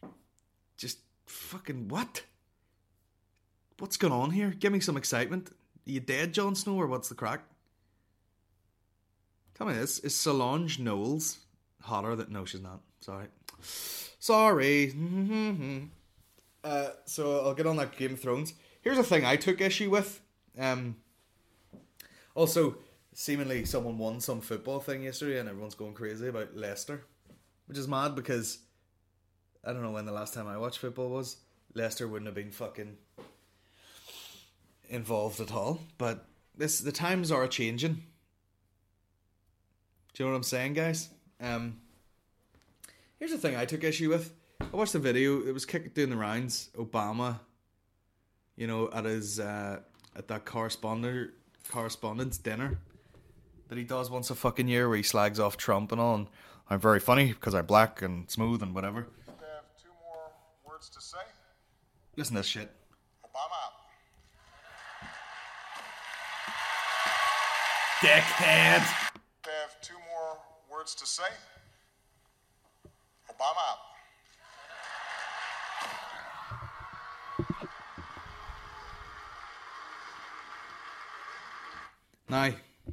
what? What's going on here? Give me some excitement. Are you dead, Jon Snow, or what's the crack? Tell me this. Is Solange Knowles hotter than... No, she's not. Sorry. So I'll get on that Game of Thrones. Here's a thing I took issue with. Also, seemingly someone won some football thing yesterday and everyone's going crazy about Leicester. Which is mad because I don't know when the last time I watched football was. Leicester wouldn't have been fucking involved at all. But the times are changing. Do you know what I'm saying, guys? Here's the thing I took issue with. I watched the video. It was doing the rounds. Obama, you know, at his at that correspondence dinner that he does once a fucking year, where he slags off Trump and all. And I'm very funny because I'm black and smooth and whatever.
I have 2 more words to say.
Listen to this shit.
Obama out.
Dickhead.
I have 2 more words to say. Obama out.
Now,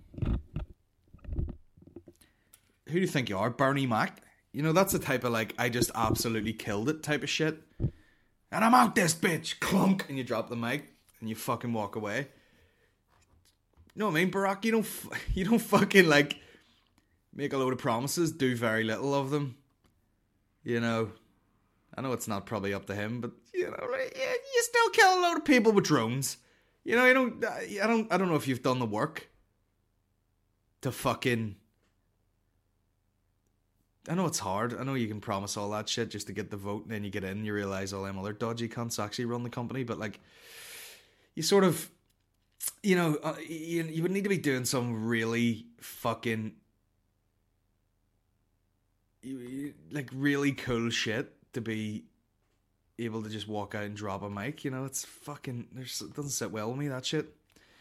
who do you think you are? Bernie Mac? You know, that's the type of, like, I just absolutely killed it type of shit. And I'm out this bitch! Clunk! And you drop the mic and you fucking walk away. You know what I mean, Barack? You don't fucking, like, make a load of promises, do very little of them. You know, I know it's not probably up to him, but, you know, you still kill a load of people with drones. You know, I don't know if you've done the work to fucking I know it's hard. I know you can promise all that shit just to get the vote, and then you get in and you realise all them other dodgy cunts actually run the company. But, like, you sort of, you know, you would need to be doing some really fucking, like, really cool shit to be able to just walk out and drop a mic. You know, it's fucking, it doesn't sit well with me, that shit.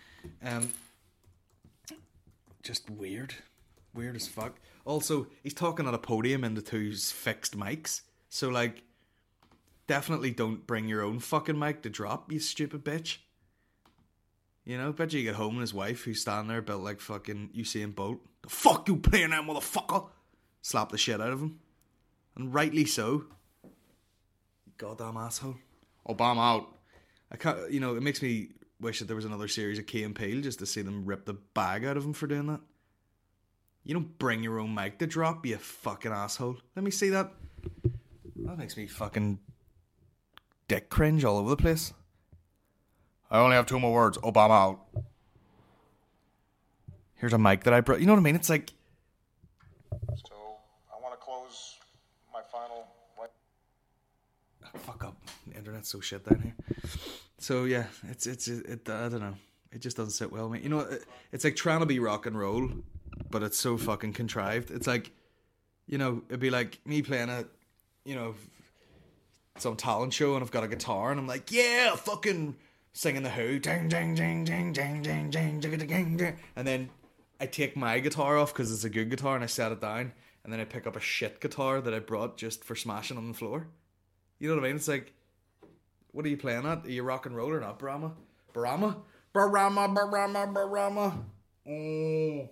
Just weird as fuck. Also, he's talking at a podium into two fixed mics, so, like, definitely don't bring your own fucking mic to drop, you stupid bitch. You know, bet you get home and his wife, who's standing there built like fucking Usain Bolt, the fuck you playing that motherfucker? Slap the shit out of him. And rightly so. Goddamn asshole. Obama out. I can't, you know, it makes me wish that there was another series of Key and Peele just to see them rip the bag out of him for doing that. You don't bring your own mic to drop, you fucking asshole. Let me see that. That makes me fucking dick cringe all over the place. I only have 2 more words. Obama out. Here's a mic that I brought. You know what I mean? It's like...
So, I want to close my final...
Oh, fuck up. The internet's so shit down here. So, yeah, it I don't know. It just doesn't sit well with me. You know, it's like trying to be rock and roll, but it's so fucking contrived. It's like, you know, it'd be like me playing a, you know, some talent show and I've got a guitar and I'm like, yeah, fucking singing the Who, ding, ding, ding, ding, ding, ding, ding, ding, ding, ding. And then I take my guitar off because it's a good guitar and I set it down, and then I pick up a shit guitar that I brought just for smashing on the floor. You know what I mean? It's like, what are you playing at? Are you rock and roll or not, Barama? Barama? Barama, Barama, Barama. Oh.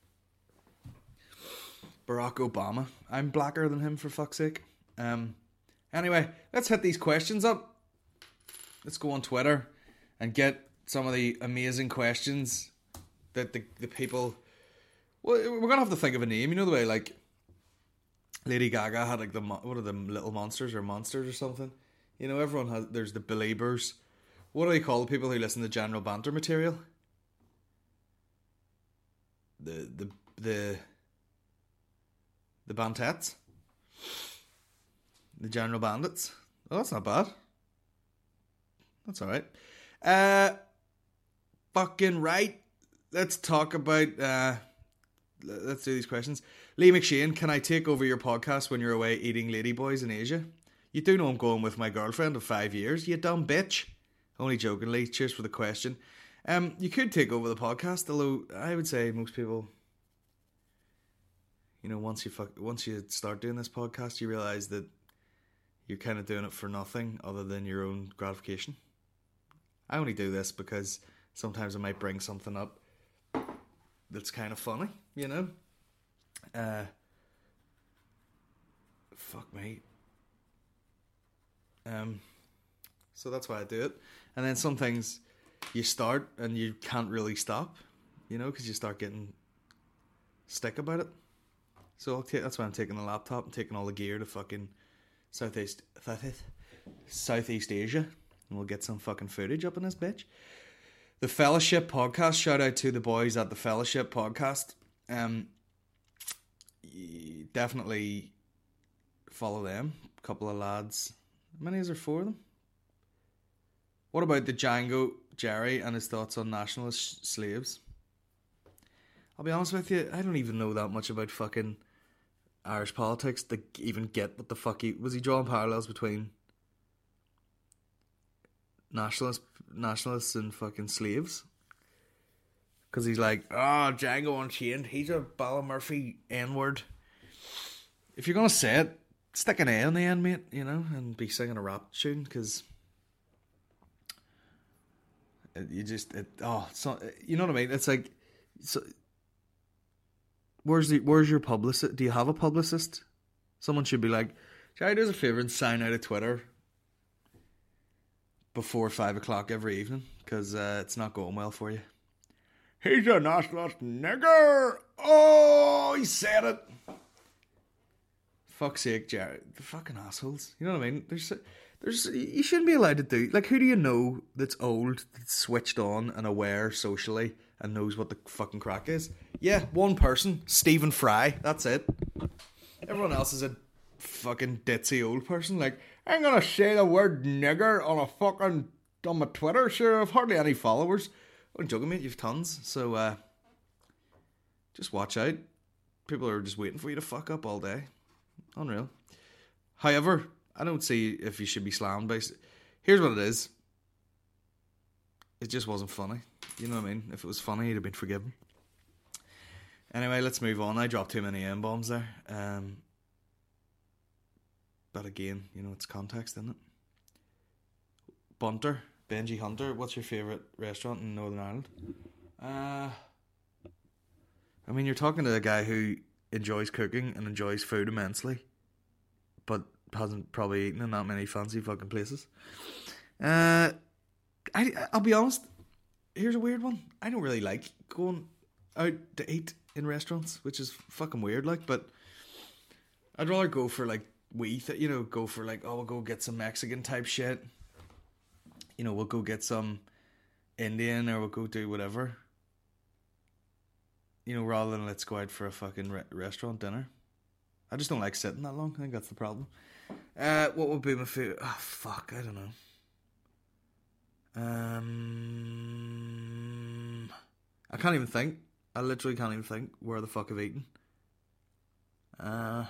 Barack Obama. I'm blacker than him, for fuck's sake. Anyway, let's hit these questions up. Let's go on Twitter and get some of the amazing questions that the people... Well, we're going to have to think of a name. You know the way, like, Lady Gaga had, like, what are them, Little Monsters or Monsters or something? You know, everyone has... There's the Beliebers. What do they call the people who listen to general banter material? The Bantettes? The General Bandits? Oh, that's not bad. That's alright. Fucking right. Let's talk about... let's do these questions. Lee McShane, can I take over your podcast when you're away eating ladyboys in Asia? You do know I'm going with my girlfriend of 5 years, you dumb bitch. Only jokingly. Cheers for the question. You could take over the podcast, although I would say most people... You know, once you start doing this podcast, you realise that you're kind of doing it for nothing other than your own gratification. I only do this because sometimes I might bring something up that's kind of funny, you know? Fuck me. So that's why I do it. And then some things you start and you can't really stop, you know, because you start getting stick about it. So that's why I'm taking the laptop and taking all the gear to fucking Southeast Asia, and we'll get some fucking footage up in this bitch. The Fellowship Podcast, shout out to the boys at the Fellowship Podcast. Definitely follow them. A couple of lads. How many is there? 4 of them? What about the Django Jerry and his thoughts on nationalist slaves? I'll be honest with you, I don't even know that much about fucking Irish politics to even get what the fuck was he drawing parallels between nationalists and fucking slaves? Because he's like, Django Unchained, he's a Ballymurphy N-word. If you're gonna say it, stick an A on the end, mate, you know, and be singing a rap tune, because you know what I mean? It's like, so, where's your publicist? Do you have a publicist? Someone should be like, Jerry, do us a favour and sign out of Twitter before 5 o'clock every evening, because it's not going well for you. He's a nationalist nigger. Oh, he said it. Fuck's sake, Jerry. The fucking assholes. You know what I mean? There's you shouldn't be allowed to do... Like, who do you know that's old, that's switched on and aware socially and knows what the fucking crack is? Yeah, one person. Stephen Fry. That's it. Everyone else is a fucking ditzy old person. Like, I ain't gonna say the word nigger on my Twitter. Sure, I've hardly any followers. I'm joking, mate. You've tons. So, just watch out. People are just waiting for you to fuck up all day. Unreal. However, I don't see if you should be slammed by... Here's what it is. It just wasn't funny. You know what I mean? If it was funny, you'd have been forgiven. Anyway, let's move on. I dropped too many M-bombs there. But again, you know, it's context, isn't it? Bunter, Benji Hunter, what's your favourite restaurant in Northern Ireland? I mean, you're talking to a guy who enjoys cooking and enjoys food immensely, but hasn't probably eaten in that many fancy fucking places. I'll be honest, here's a weird one. I don't really like going out to eat in restaurants, which is fucking weird, like, but I'd rather go for, like, go for, like, oh, we'll go get some Mexican type shit. You know, we'll go get some Indian, or we'll go do whatever. You know, rather than let's go out for a fucking restaurant dinner. I just don't like sitting that long. I think that's the problem. What would be my favorite? Oh, fuck, I don't know. I can't even think. I literally can't even think where the fuck I've eaten. Fuck.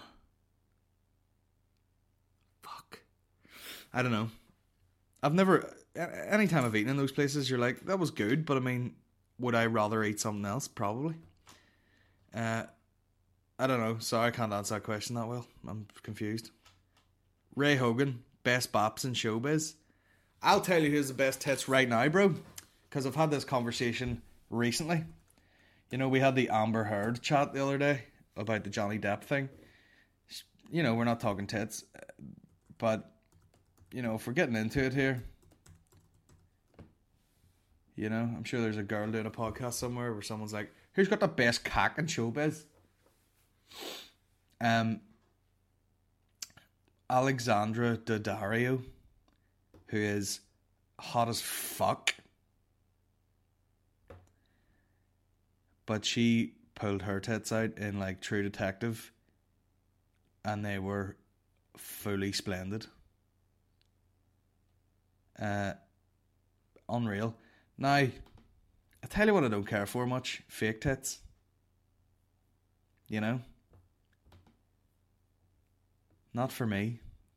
I don't know. I've never... Anytime I've eaten in those places, you're like, that was good, but I mean, would I rather eat something else? Probably. I don't know. Sorry, I can't answer that question that well. I'm confused. Ray Hogan, best baps in showbiz. I'll tell you who's the best tits right now, bro. Because I've had this conversation recently. You know, we had the Amber Heard chat the other day about the Johnny Depp thing. You know, we're not talking tits. But, you know, if we're getting into it here... You know, I'm sure there's a girl doing a podcast somewhere where someone's like, who's got the best cock in showbiz? Alexandra Daddario, who is hot as fuck. But she pulled her tits out in, like, True Detective, and they were fully splendid. Unreal. Now, I tell you what I don't care for much. Fake tits. You know? Not for me.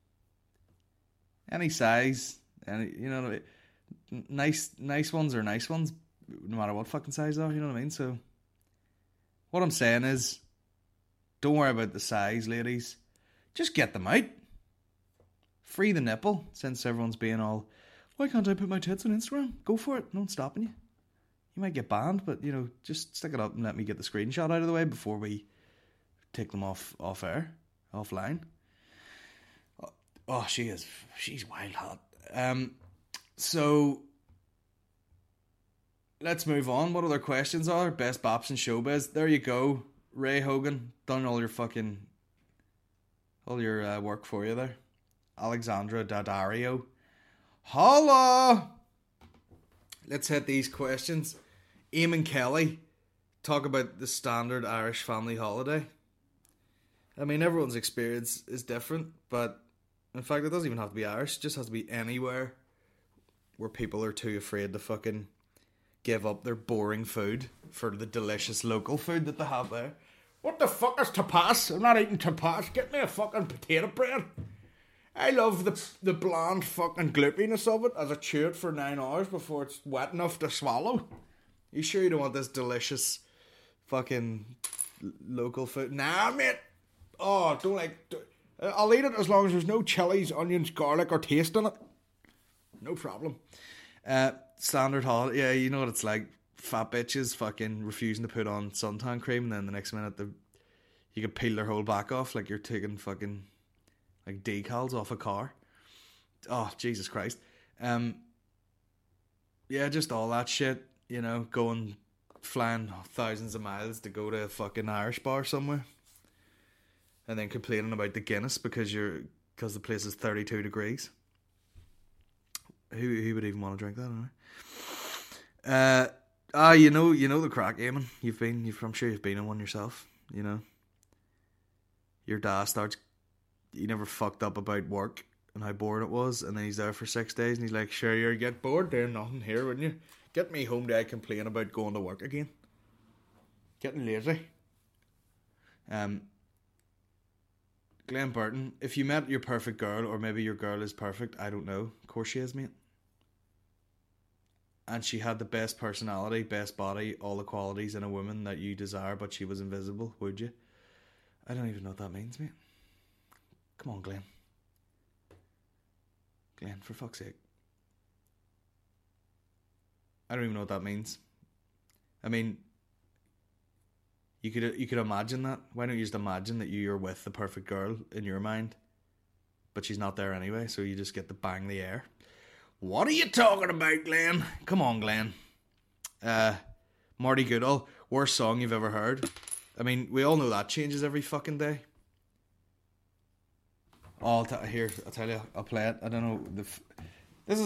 Any size. You know, nice ones are nice ones, no matter what fucking size they are, you know what I mean? So, what I'm saying is, don't worry about the size, ladies. Just get them out. Free the nipple, since everyone's being all... Why can't I put my tits on Instagram? Go for it. No one's stopping you. You might get banned, but, you know, just stick it up and let me get the screenshot out of the way before we take them off air, offline. Oh, she's wild hot. So, let's move on. What other questions are? Best baps in showbiz. There you go. Ray Hogan, done all your work for you there. Alexandra Daddario. Holla! Let's hit these questions. Eamon Kelly, talk about the standard Irish family holiday. I mean, everyone's experience is different, but in fact, it doesn't even have to be Irish. It just has to be anywhere where people are too afraid to fucking give up their boring food for the delicious local food that they have there. What the fuck is tapas? I'm not eating tapas. Get me a fucking potato bread. I love the bland fucking gloopiness of it as I chew it for 9 hours before it's wet enough to swallow. You sure you don't want this delicious fucking local food? Nah, mate. Oh, don't like... I'll eat it as long as there's no chilies, onions, garlic or taste in it. No problem. Standard holiday. Yeah, you know what it's like. Fat bitches fucking refusing to put on suntan cream, and then the next minute you can peel their whole back off like you're taking fucking... like decals off a car. Oh, Jesus Christ. Yeah, just all that shit, you know, flying thousands of miles to go to a fucking Irish bar somewhere. And then complaining about the Guinness because the place is 32 degrees. Who would even want to drink that, anyway? You know the crack, Eamon. I'm sure you've been in one yourself, you know. your dad starts, he never fucked up about work and how boring it was, and then he's there for 6 days and he's like, sure, you'd get bored doing nothing here, wouldn't you? Get me home to complain about going to work again. Getting lazy. Glenn Burton, if you met your perfect girl, or maybe your girl is perfect, I don't know. Of course she is, mate. And she had the best personality, best body, all the qualities in a woman that you desire, but she was invisible, would you? I don't even know what that means, mate. Come on, Glenn. Glenn, for fuck's sake. I don't even know what that means. I mean, you could imagine that. Why don't you just imagine that you're with the perfect girl in your mind, but she's not there anyway, so you just get to bang the air. What are you talking about, Glenn? Come on, Glenn. Marty Goodall, worst song you've ever heard. I mean, we all know that changes every fucking day. Oh, here, I'll tell you, I'll play it. I don't know. This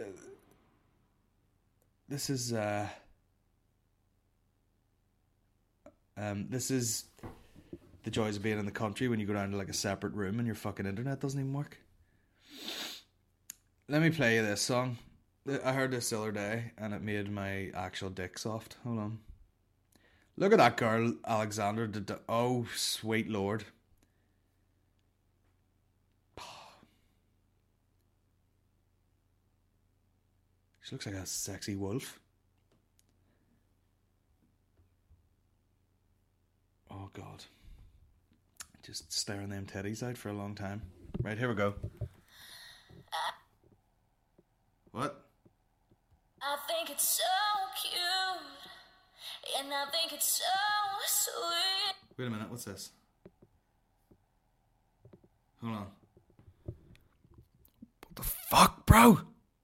is the joys of being in the country when you go down to like a separate room and your fucking internet doesn't even work. Let me play you this song. I heard this the other day and it made my actual dick soft. Hold on. Look at that girl, Alexander. Oh, sweet lord. She looks like a sexy wolf. Oh God. Just staring them teddies out for a long time. Right, here we go. What?
I think it's so cute, and I think it's so sweet.
Wait a minute, what's this? Hold on. What the fuck, bro?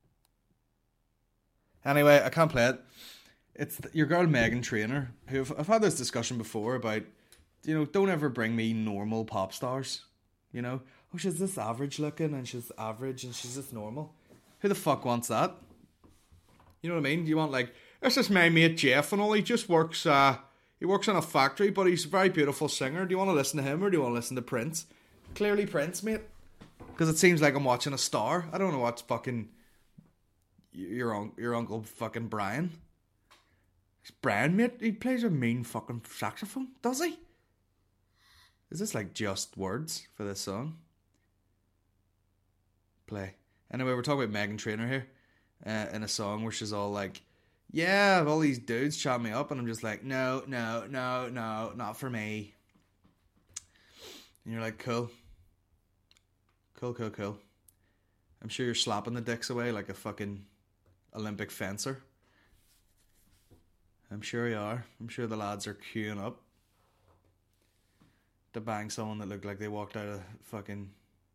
Anyway, I can't play it. It's your girl Meghan Trainor, who I've had this discussion before about, you know, don't ever bring me normal pop stars. You know, oh, she's this average looking and she's average and she's this normal. Who the fuck wants that? You know what I mean? You want like, this is my mate Jeff and all, he just works, he works in a factory, but he's a very beautiful singer. Do you want to listen to him or do you want to listen to Prince? Clearly Prince, mate. Because it seems like I'm watching a star. I don't know what's fucking your uncle fucking Brian. It's Brian, mate. He plays a mean fucking saxophone, does he? Is this like just words for this song? Play. Anyway, we're talking about Meghan Trainor here, in a song where she's all like, yeah, all these dudes chat me up, and I'm just like, no, not for me. And you're like, cool. I'm sure you're slapping the dicks away like a fucking Olympic fencer. I'm sure you are. I'm sure the lads are queuing up to bang someone that looked like they walked out of fucking...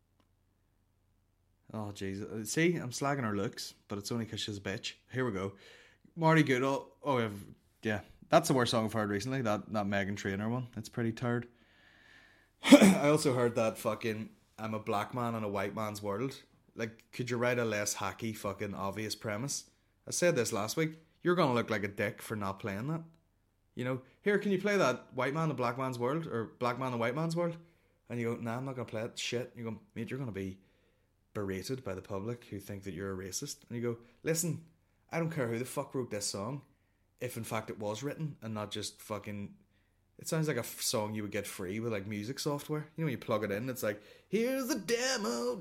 Oh, jeez. See, I'm slagging her looks, but it's only because she's a bitch. Here we go. Marty Goodall. Oh, yeah. That's the worst song I've heard recently, that Meghan Trainor one. It's pretty turd. I also heard that fucking I'm a black man in a white man's world. Like, could you write a less hacky fucking obvious premise? I said this last week. You're going to look like a dick for not playing that. You know, here, can you play that white man in a black man's world? Or black man in a white man's world? And you go, nah, I'm not going to play it. Shit. You go, mate, you're going to be berated by the public who think that you're a racist. And you go, listen, I don't care who the fuck wrote this song, if in fact it was written and not just fucking... It sounds like a song you would get free with like music software. You know, when you plug it in, it's like, here's the demo.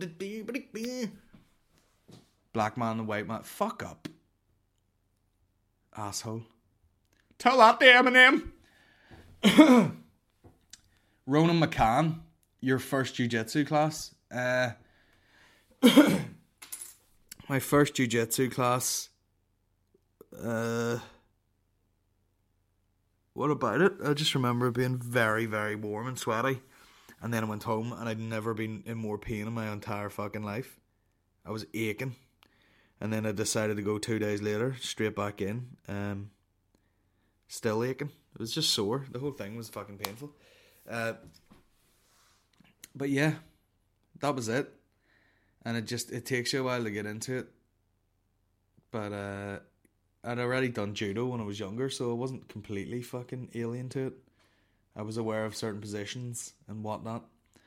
Black man and white man. Fuck up. Asshole. Tell that to Eminem. Ronan McCann, your first jiu-jitsu class. My first jiu-jitsu class. What about it? I just remember it being very, very warm and sweaty. And then I went home and I'd never been in more pain in my entire fucking life. I was aching. And then I decided to go 2 days later, straight back in. Still aching. It was just sore. The whole thing was fucking painful. But yeah, that was it. And it takes you a while to get into it. But I'd already done judo when I was younger, so I wasn't completely fucking alien to it. I was aware of certain positions and whatnot.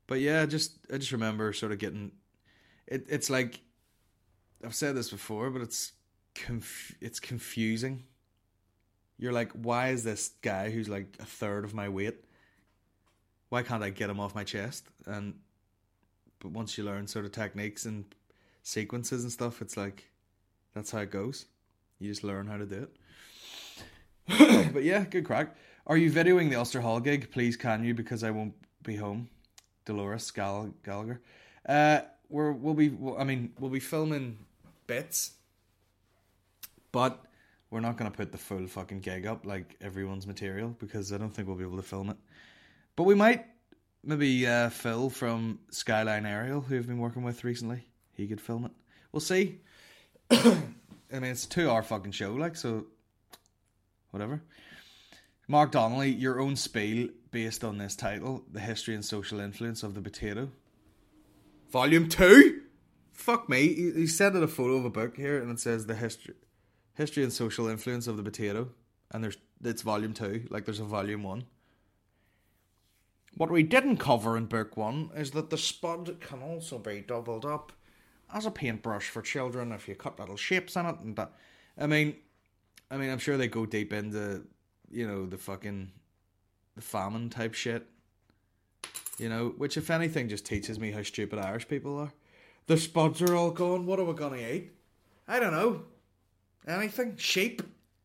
But yeah, I just remember sort of getting it. It's like, I've said this before, but it's confusing. You're like, why is this guy who's like a third of my weight? Why can't I get him off my chest? But once you learn sort of techniques and sequences and stuff, it's like, that's how it goes. You just learn how to do it. But yeah, good crack. Are you videoing the Ulster Hall gig? Please, can you? Because I won't be home. Dolores Gallagher. We'll be filming bits, but we're not going to put the full fucking gig up like everyone's material, because I don't think we'll be able to film it. But we might maybe Phil from Skyline Aerial, who I've been working with recently. He could film it. We'll see. I mean, it's a 2-hour fucking show, like, so whatever. Mark Donnelly, your own spiel based on this title, The History and Social Influence of the Potato. Volume 2? Fuck me. He sent in a photo of a book here, and it says The History and Social Influence of the Potato. And it's volume 2, like there's a volume 1. What we didn't cover in book 1 is that the spud can also be doubled up as a paintbrush for children if you cut little shapes in it. And that, I mean, I'm sure they go deep into, you know, the famine type shit. You know, which if anything just teaches me how stupid Irish people are. The spuds are all gone. What are we gonna eat? I don't know. Anything? Sheep?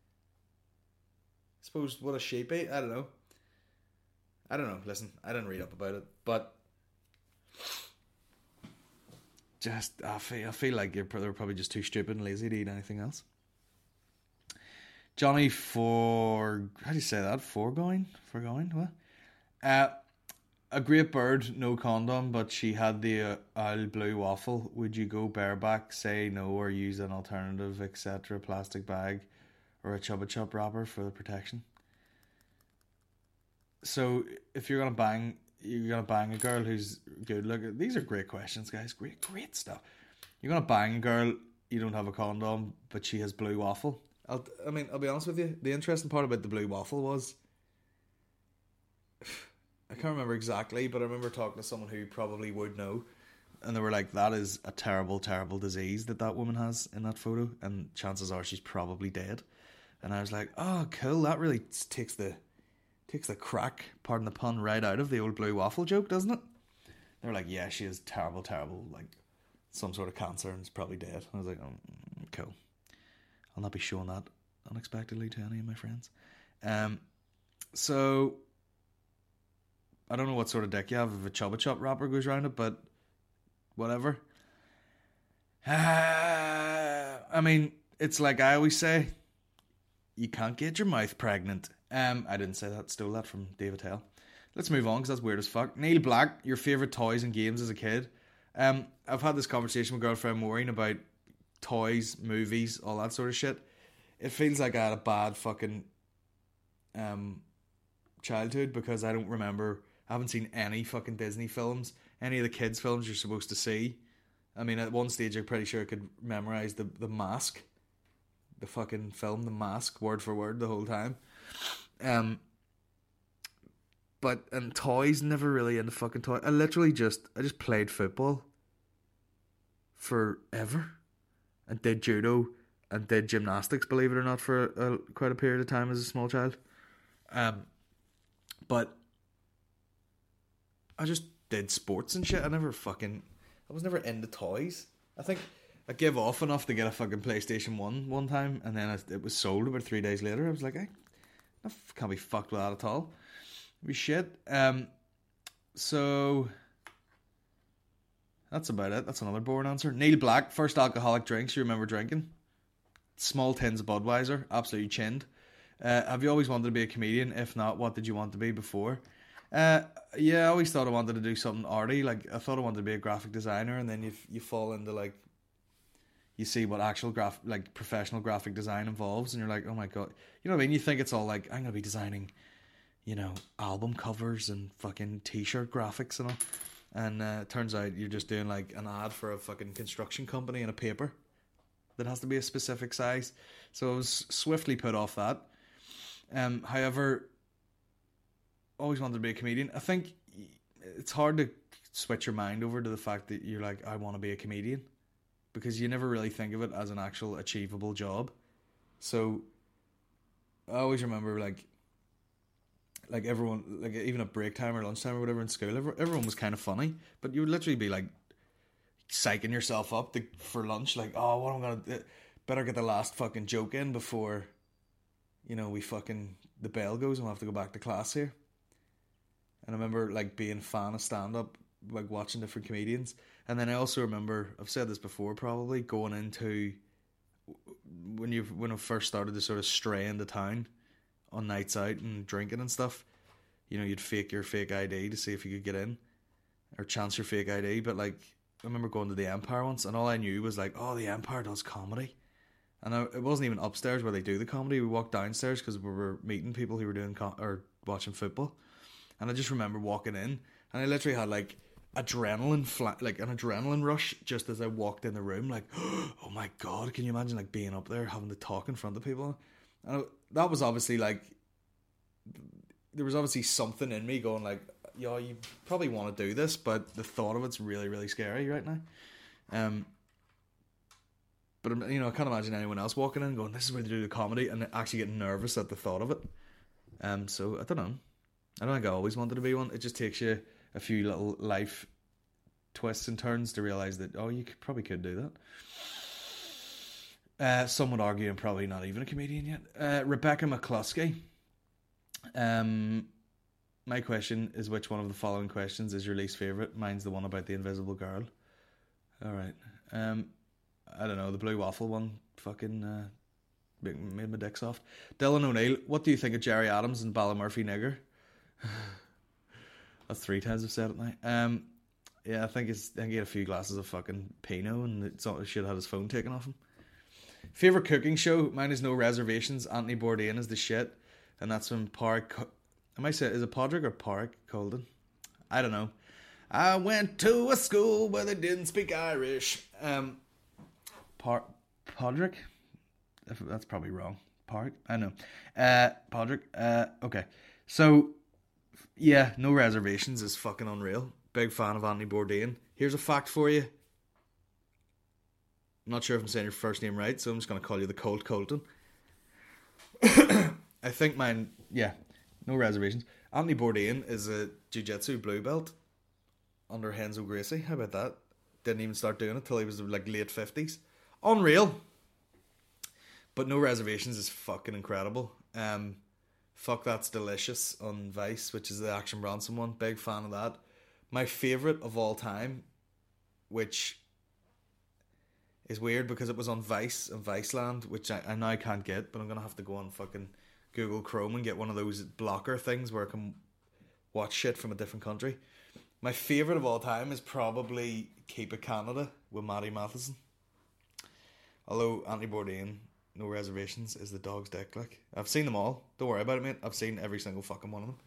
Suppose what a sheep eat? I don't know. Listen, I didn't read up about it, but just I feel like they're probably just too stupid and lazy to eat anything else. Johnny how do you say that? Foregoing? What? A great bird, no condom, but she had the owl blue waffle. Would you go bareback, say no, or use an alternative, etc., plastic bag, or a Chubba Chup wrapper for the protection? So, if you're gonna bang a girl who's good looking. These are great questions, guys. Great stuff. You're gonna bang a girl, you don't have a condom, but she has blue waffle. I'll be honest with you. The interesting part about the blue waffle was, I can't remember exactly, but I remember talking to someone who probably would know, and they were like, that is a terrible, terrible disease that woman has in that photo, and chances are she's probably dead. And I was like, oh, cool, that really takes the crack, pardon the pun, right out of the old blue waffle joke, doesn't it? They were like, yeah, she has terrible, terrible, like, some sort of cancer and is probably dead. I was like, oh, cool. I'll not be showing that unexpectedly to any of my friends. So, I don't know what sort of dick you have if a Chubba Chup wrapper goes around it, but whatever. I mean, it's like I always say, you can't get your mouth pregnant. I didn't say that, stole that from David Hale. Let's move on, because that's weird as fuck. Neil Black, your favourite toys and games as a kid. I've had this conversation with girlfriend Maureen about toys, movies, all that sort of shit. It feels like I had a bad fucking childhood, because I don't remember, I haven't seen any fucking Disney films, any of the kids films you're supposed to see. I mean, at one stage I'm pretty sure I could memorise the Mask, the fucking film The Mask, word for word the whole time. And toys, never really into fucking toys. I just played football forever, and did judo and did gymnastics, believe it or not, for quite a period of time as a small child. But I just did sports and shit. I was never into toys. I think I gave off enough to get a fucking PlayStation 1 one time, and then it was sold about 3 days later. I was like, I can't be fucked with that at all. It'd be shit. So that's about it. That's another boring answer. Neil Black, first alcoholic drinks you remember drinking? Small tins of Budweiser, absolutely chinned. Have you always wanted to be a comedian? If not, what did you want to be before? Yeah, I always thought I wanted to do something arty. Like, I thought I wanted to be a graphic designer, and then you fall into, like, you see what actual professional graphic design involves, and you're like, oh my god. You know what I mean? You think it's all like, I'm going to be designing, you know, album covers and fucking t-shirt graphics and all. And it turns out you're just doing like an ad for a fucking construction company in a paper that has to be a specific size. So I was swiftly put off that. However, always wanted to be a comedian. I think it's hard to switch your mind over to the fact that you're like, I want to be a comedian, because you never really think of it as an actual achievable job. So I always remember like everyone, like even at break time or lunchtime or whatever in school, everyone was kind of funny, but you would literally be like psyching yourself up for lunch, like, oh, what am I gonna do? Better get the last fucking joke in before, you know, the bell goes and we'll have to go back to class here. And I remember like being a fan of stand-up, like watching different comedians. And then I also remember, I've said this before probably, going into when I first started to sort of stray into town on nights out and drinking and stuff. You know, you'd fake your fake ID to see if you could get in, or chance your fake ID. But like, I remember going to the Empire once, and all I knew was like, oh, the Empire does comedy. And it wasn't even upstairs where they do the comedy. We walked downstairs because we were meeting people who were doing or watching football. And I just remember walking in, and I literally had like an adrenaline rush just as I walked in the room. Like, oh my god, can you imagine like being up there having to talk in front of people? And that was obviously like, there was obviously something in me going like, yeah, you probably want to do this, but the thought of it's really, really scary right now. But you know, I can't imagine anyone else walking in going, this is where they do the comedy, and actually getting nervous at the thought of it. So I don't know. I don't think I always wanted to be one. It just takes you a few little life twists and turns to realise that, oh, you probably could do that. Some would argue I'm probably not even a comedian yet. Rebecca McCluskey. My question is, which one of the following questions is your least favourite? Mine's the one about the invisible girl. Alright. I don't know, the blue waffle one fucking made my dick soft. Dylan O'Neill, what do you think of Jerry Adams and Ballymurphy Nigger? That's 3 times I've said it now. Yeah, I think he had a few glasses of fucking Pinot and it should have had his phone taken off him. Favourite cooking show? Mine is No Reservations. Anthony Bourdain is the shit. And that's from Park... Am I saying, is it Podrick or Park Colden? I don't know. I went to a school where they didn't speak Irish. Podrick? That's probably wrong. Park? I know. Podrick. Okay. So, yeah, No Reservations is fucking unreal. Big fan of Anthony Bourdain. Here's a fact for you. I'm not sure if I'm saying your first name right, so I'm just going to call you the Colt Colton. I think mine, yeah, No Reservations. Anthony Bourdain is a jiu-jitsu blue belt under Renzo Gracie. How about that? Didn't even start doing it till he was like late 50s. Unreal. But No Reservations is fucking incredible. Fuck That's Delicious on Vice, which is the Action Bronson one. Big fan of that. My favourite of all time, which is weird because it was on Vice and Viceland, which I now can't get, but I'm going to have to go on fucking Google Chrome and get one of those blocker things where I can watch shit from a different country. My favourite of all time is probably Keep It Canada with Matty Matheson. Although Anthony Bourdain, No Reservations, is the dog's dick. Like, I've seen them all. Don't worry about it, mate. I've seen every single fucking one of them.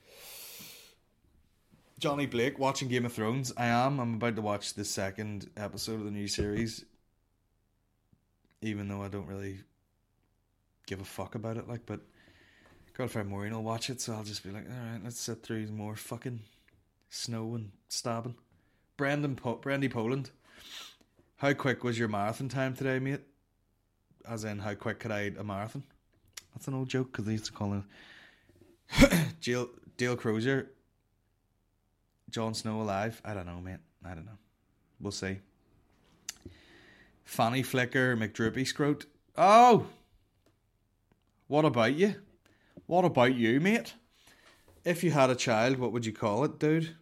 Johnny Blake, watching Game of Thrones. I'm about to watch the 2nd episode of the new series, even though I don't really give a fuck about it. Like, but girlfriend Maureen will watch it, so I'll just be like, alright, let's sit through more fucking snow and stabbing. Brandy Poland. How quick was your marathon time today, mate? As in, how quick could I eat a marathon? That's an old joke, because they used to call it Dale Crozier. Jon Snow alive? I don't know, mate. I don't know. We'll see. Fanny Flicker McDroopy Scroat. Oh! What about you? What about you, mate? If you had a child, what would you call it, dude?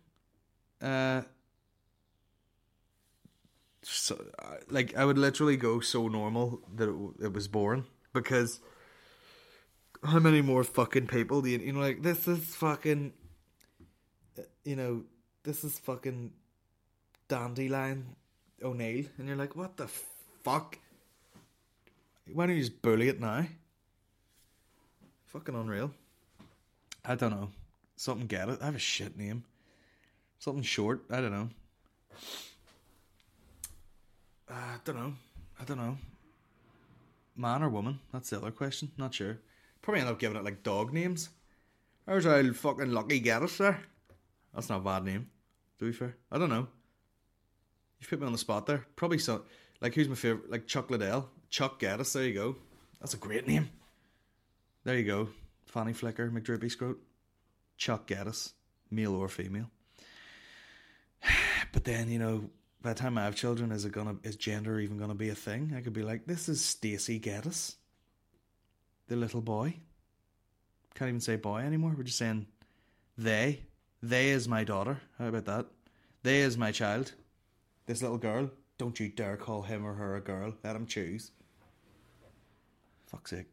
So, like, I would literally go so normal that it was boring, because how many more fucking people do you know, like, this is fucking, you know, this is fucking Dandelion O'Neill, and you're like, what the fuck? Why don't you just bully it now? Fucking unreal. I don't know. Something get it. I have a shit name. Something short. I don't know. I don't know. Man or woman? That's the other question. Not sure. Probably end up giving it like dog names. There's a fucking Lucky Get It, sir. That's not a bad name. to be fair. I don't know. You've put me on the spot there. Probably so. Like, who's my favourite? Like, Chuck Liddell. Chuck Geddes, there you go. That's a great name. There you go. Fanny Flicker, McDrippy Scroat. Chuck Geddes. Male or female. But then, you know, by the time I have children, is gender even gonna be a thing? I could be like, this is Stacey Geddes, the little boy. Can't even say boy anymore. We're just saying they. They is my daughter. How about that? They is my child. This little girl. Don't you dare call him or her a girl. Let him choose. Fuck's sake.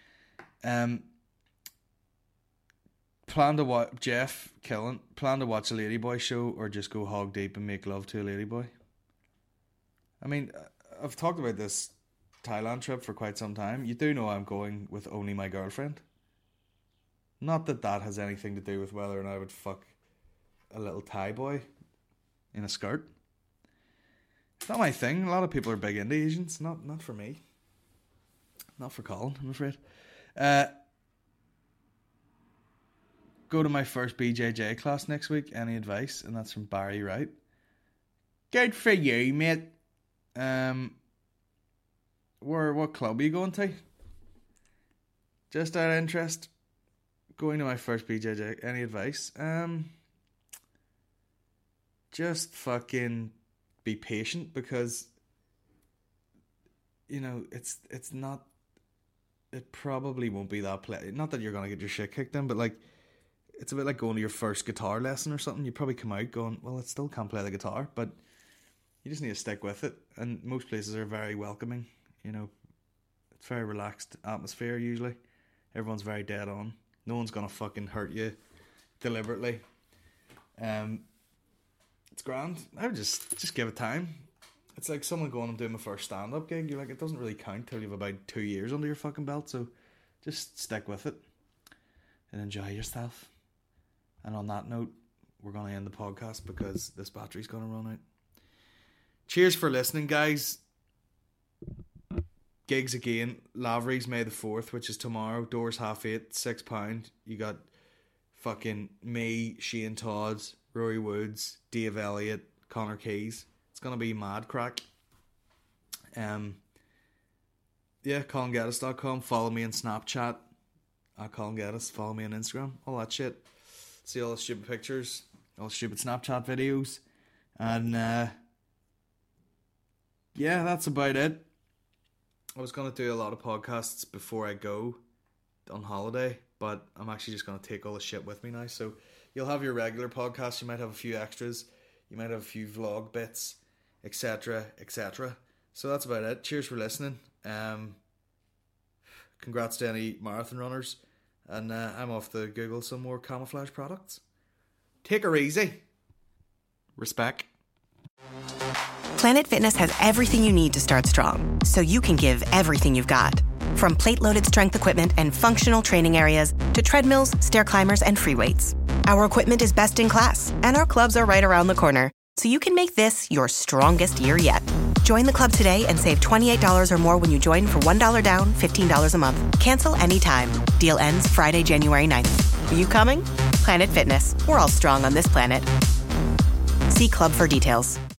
Plan to watch Jeff Killen. Plan to watch a Ladyboy show or just go hog deep and make love to a ladyboy. I mean, I've talked about this Thailand trip for quite some time. You do know I'm going with only my girlfriend. Not that that has anything to do with whether or not I would fuck a little Thai boy in a skirt. It's not my thing. A lot of people are big into Asians. Not for me. Not for Colin, I'm afraid. Go to my first BJJ class next week. Any advice? And that's from Barry Wright. Good for you, mate. What club are you going to? Just out of interest. Going to my first BJJ. Any advice? Just fucking be patient, because you know it's not. It probably won't be that not that you're gonna get your shit kicked in, but like it's a bit like going to your first guitar lesson or something. You probably come out going, well, I still can't play the guitar, but you just need to stick with it. And most places are very welcoming. You know, it's very relaxed atmosphere usually. Everyone's very dead on. No one's gonna fucking hurt you deliberately. It's grand. I would just give it time. It's like someone going and doing my first stand-up gig. You're like, it doesn't really count till you have about 2 years under your fucking belt, so just stick with it and enjoy yourself. And on that note, we're going to end the podcast because this battery's going to run out. Cheers for listening, guys. Gigs again. Lavery's May the 4th, which is tomorrow. Doors 8:30, £6. You got fucking me, Shane Todd, Rory Woods, Dave Elliott, Connor Keys. It's going to be mad crack. Yeah, ColinGeddis.com. Follow me on Snapchat at Colin Geddis. Follow me on Instagram. All that shit. See all the stupid pictures, all the stupid Snapchat videos. And yeah, that's about it. I was going to do a lot of podcasts before I go on holiday, but I'm actually just going to take all the shit with me now. So you'll have your regular podcast. You might have a few extras. You might have a few vlog bits, etc., etc. So that's about it. Cheers for listening. Congrats to any marathon runners. And I'm off to Google some more camouflage products. Take her easy. Respect.
Planet Fitness has everything you need to start strong, so you can give everything you've got. From plate-loaded strength equipment and functional training areas to treadmills, stair climbers, and free weights. Our equipment is best in class, and our clubs are right around the corner, so you can make this your strongest year yet. Join the club today and save $28 or more when you join for $1 down, $15 a month. Cancel anytime. Deal ends Friday, January 9th. Are you coming? Planet Fitness. We're all strong on this planet. See club for details.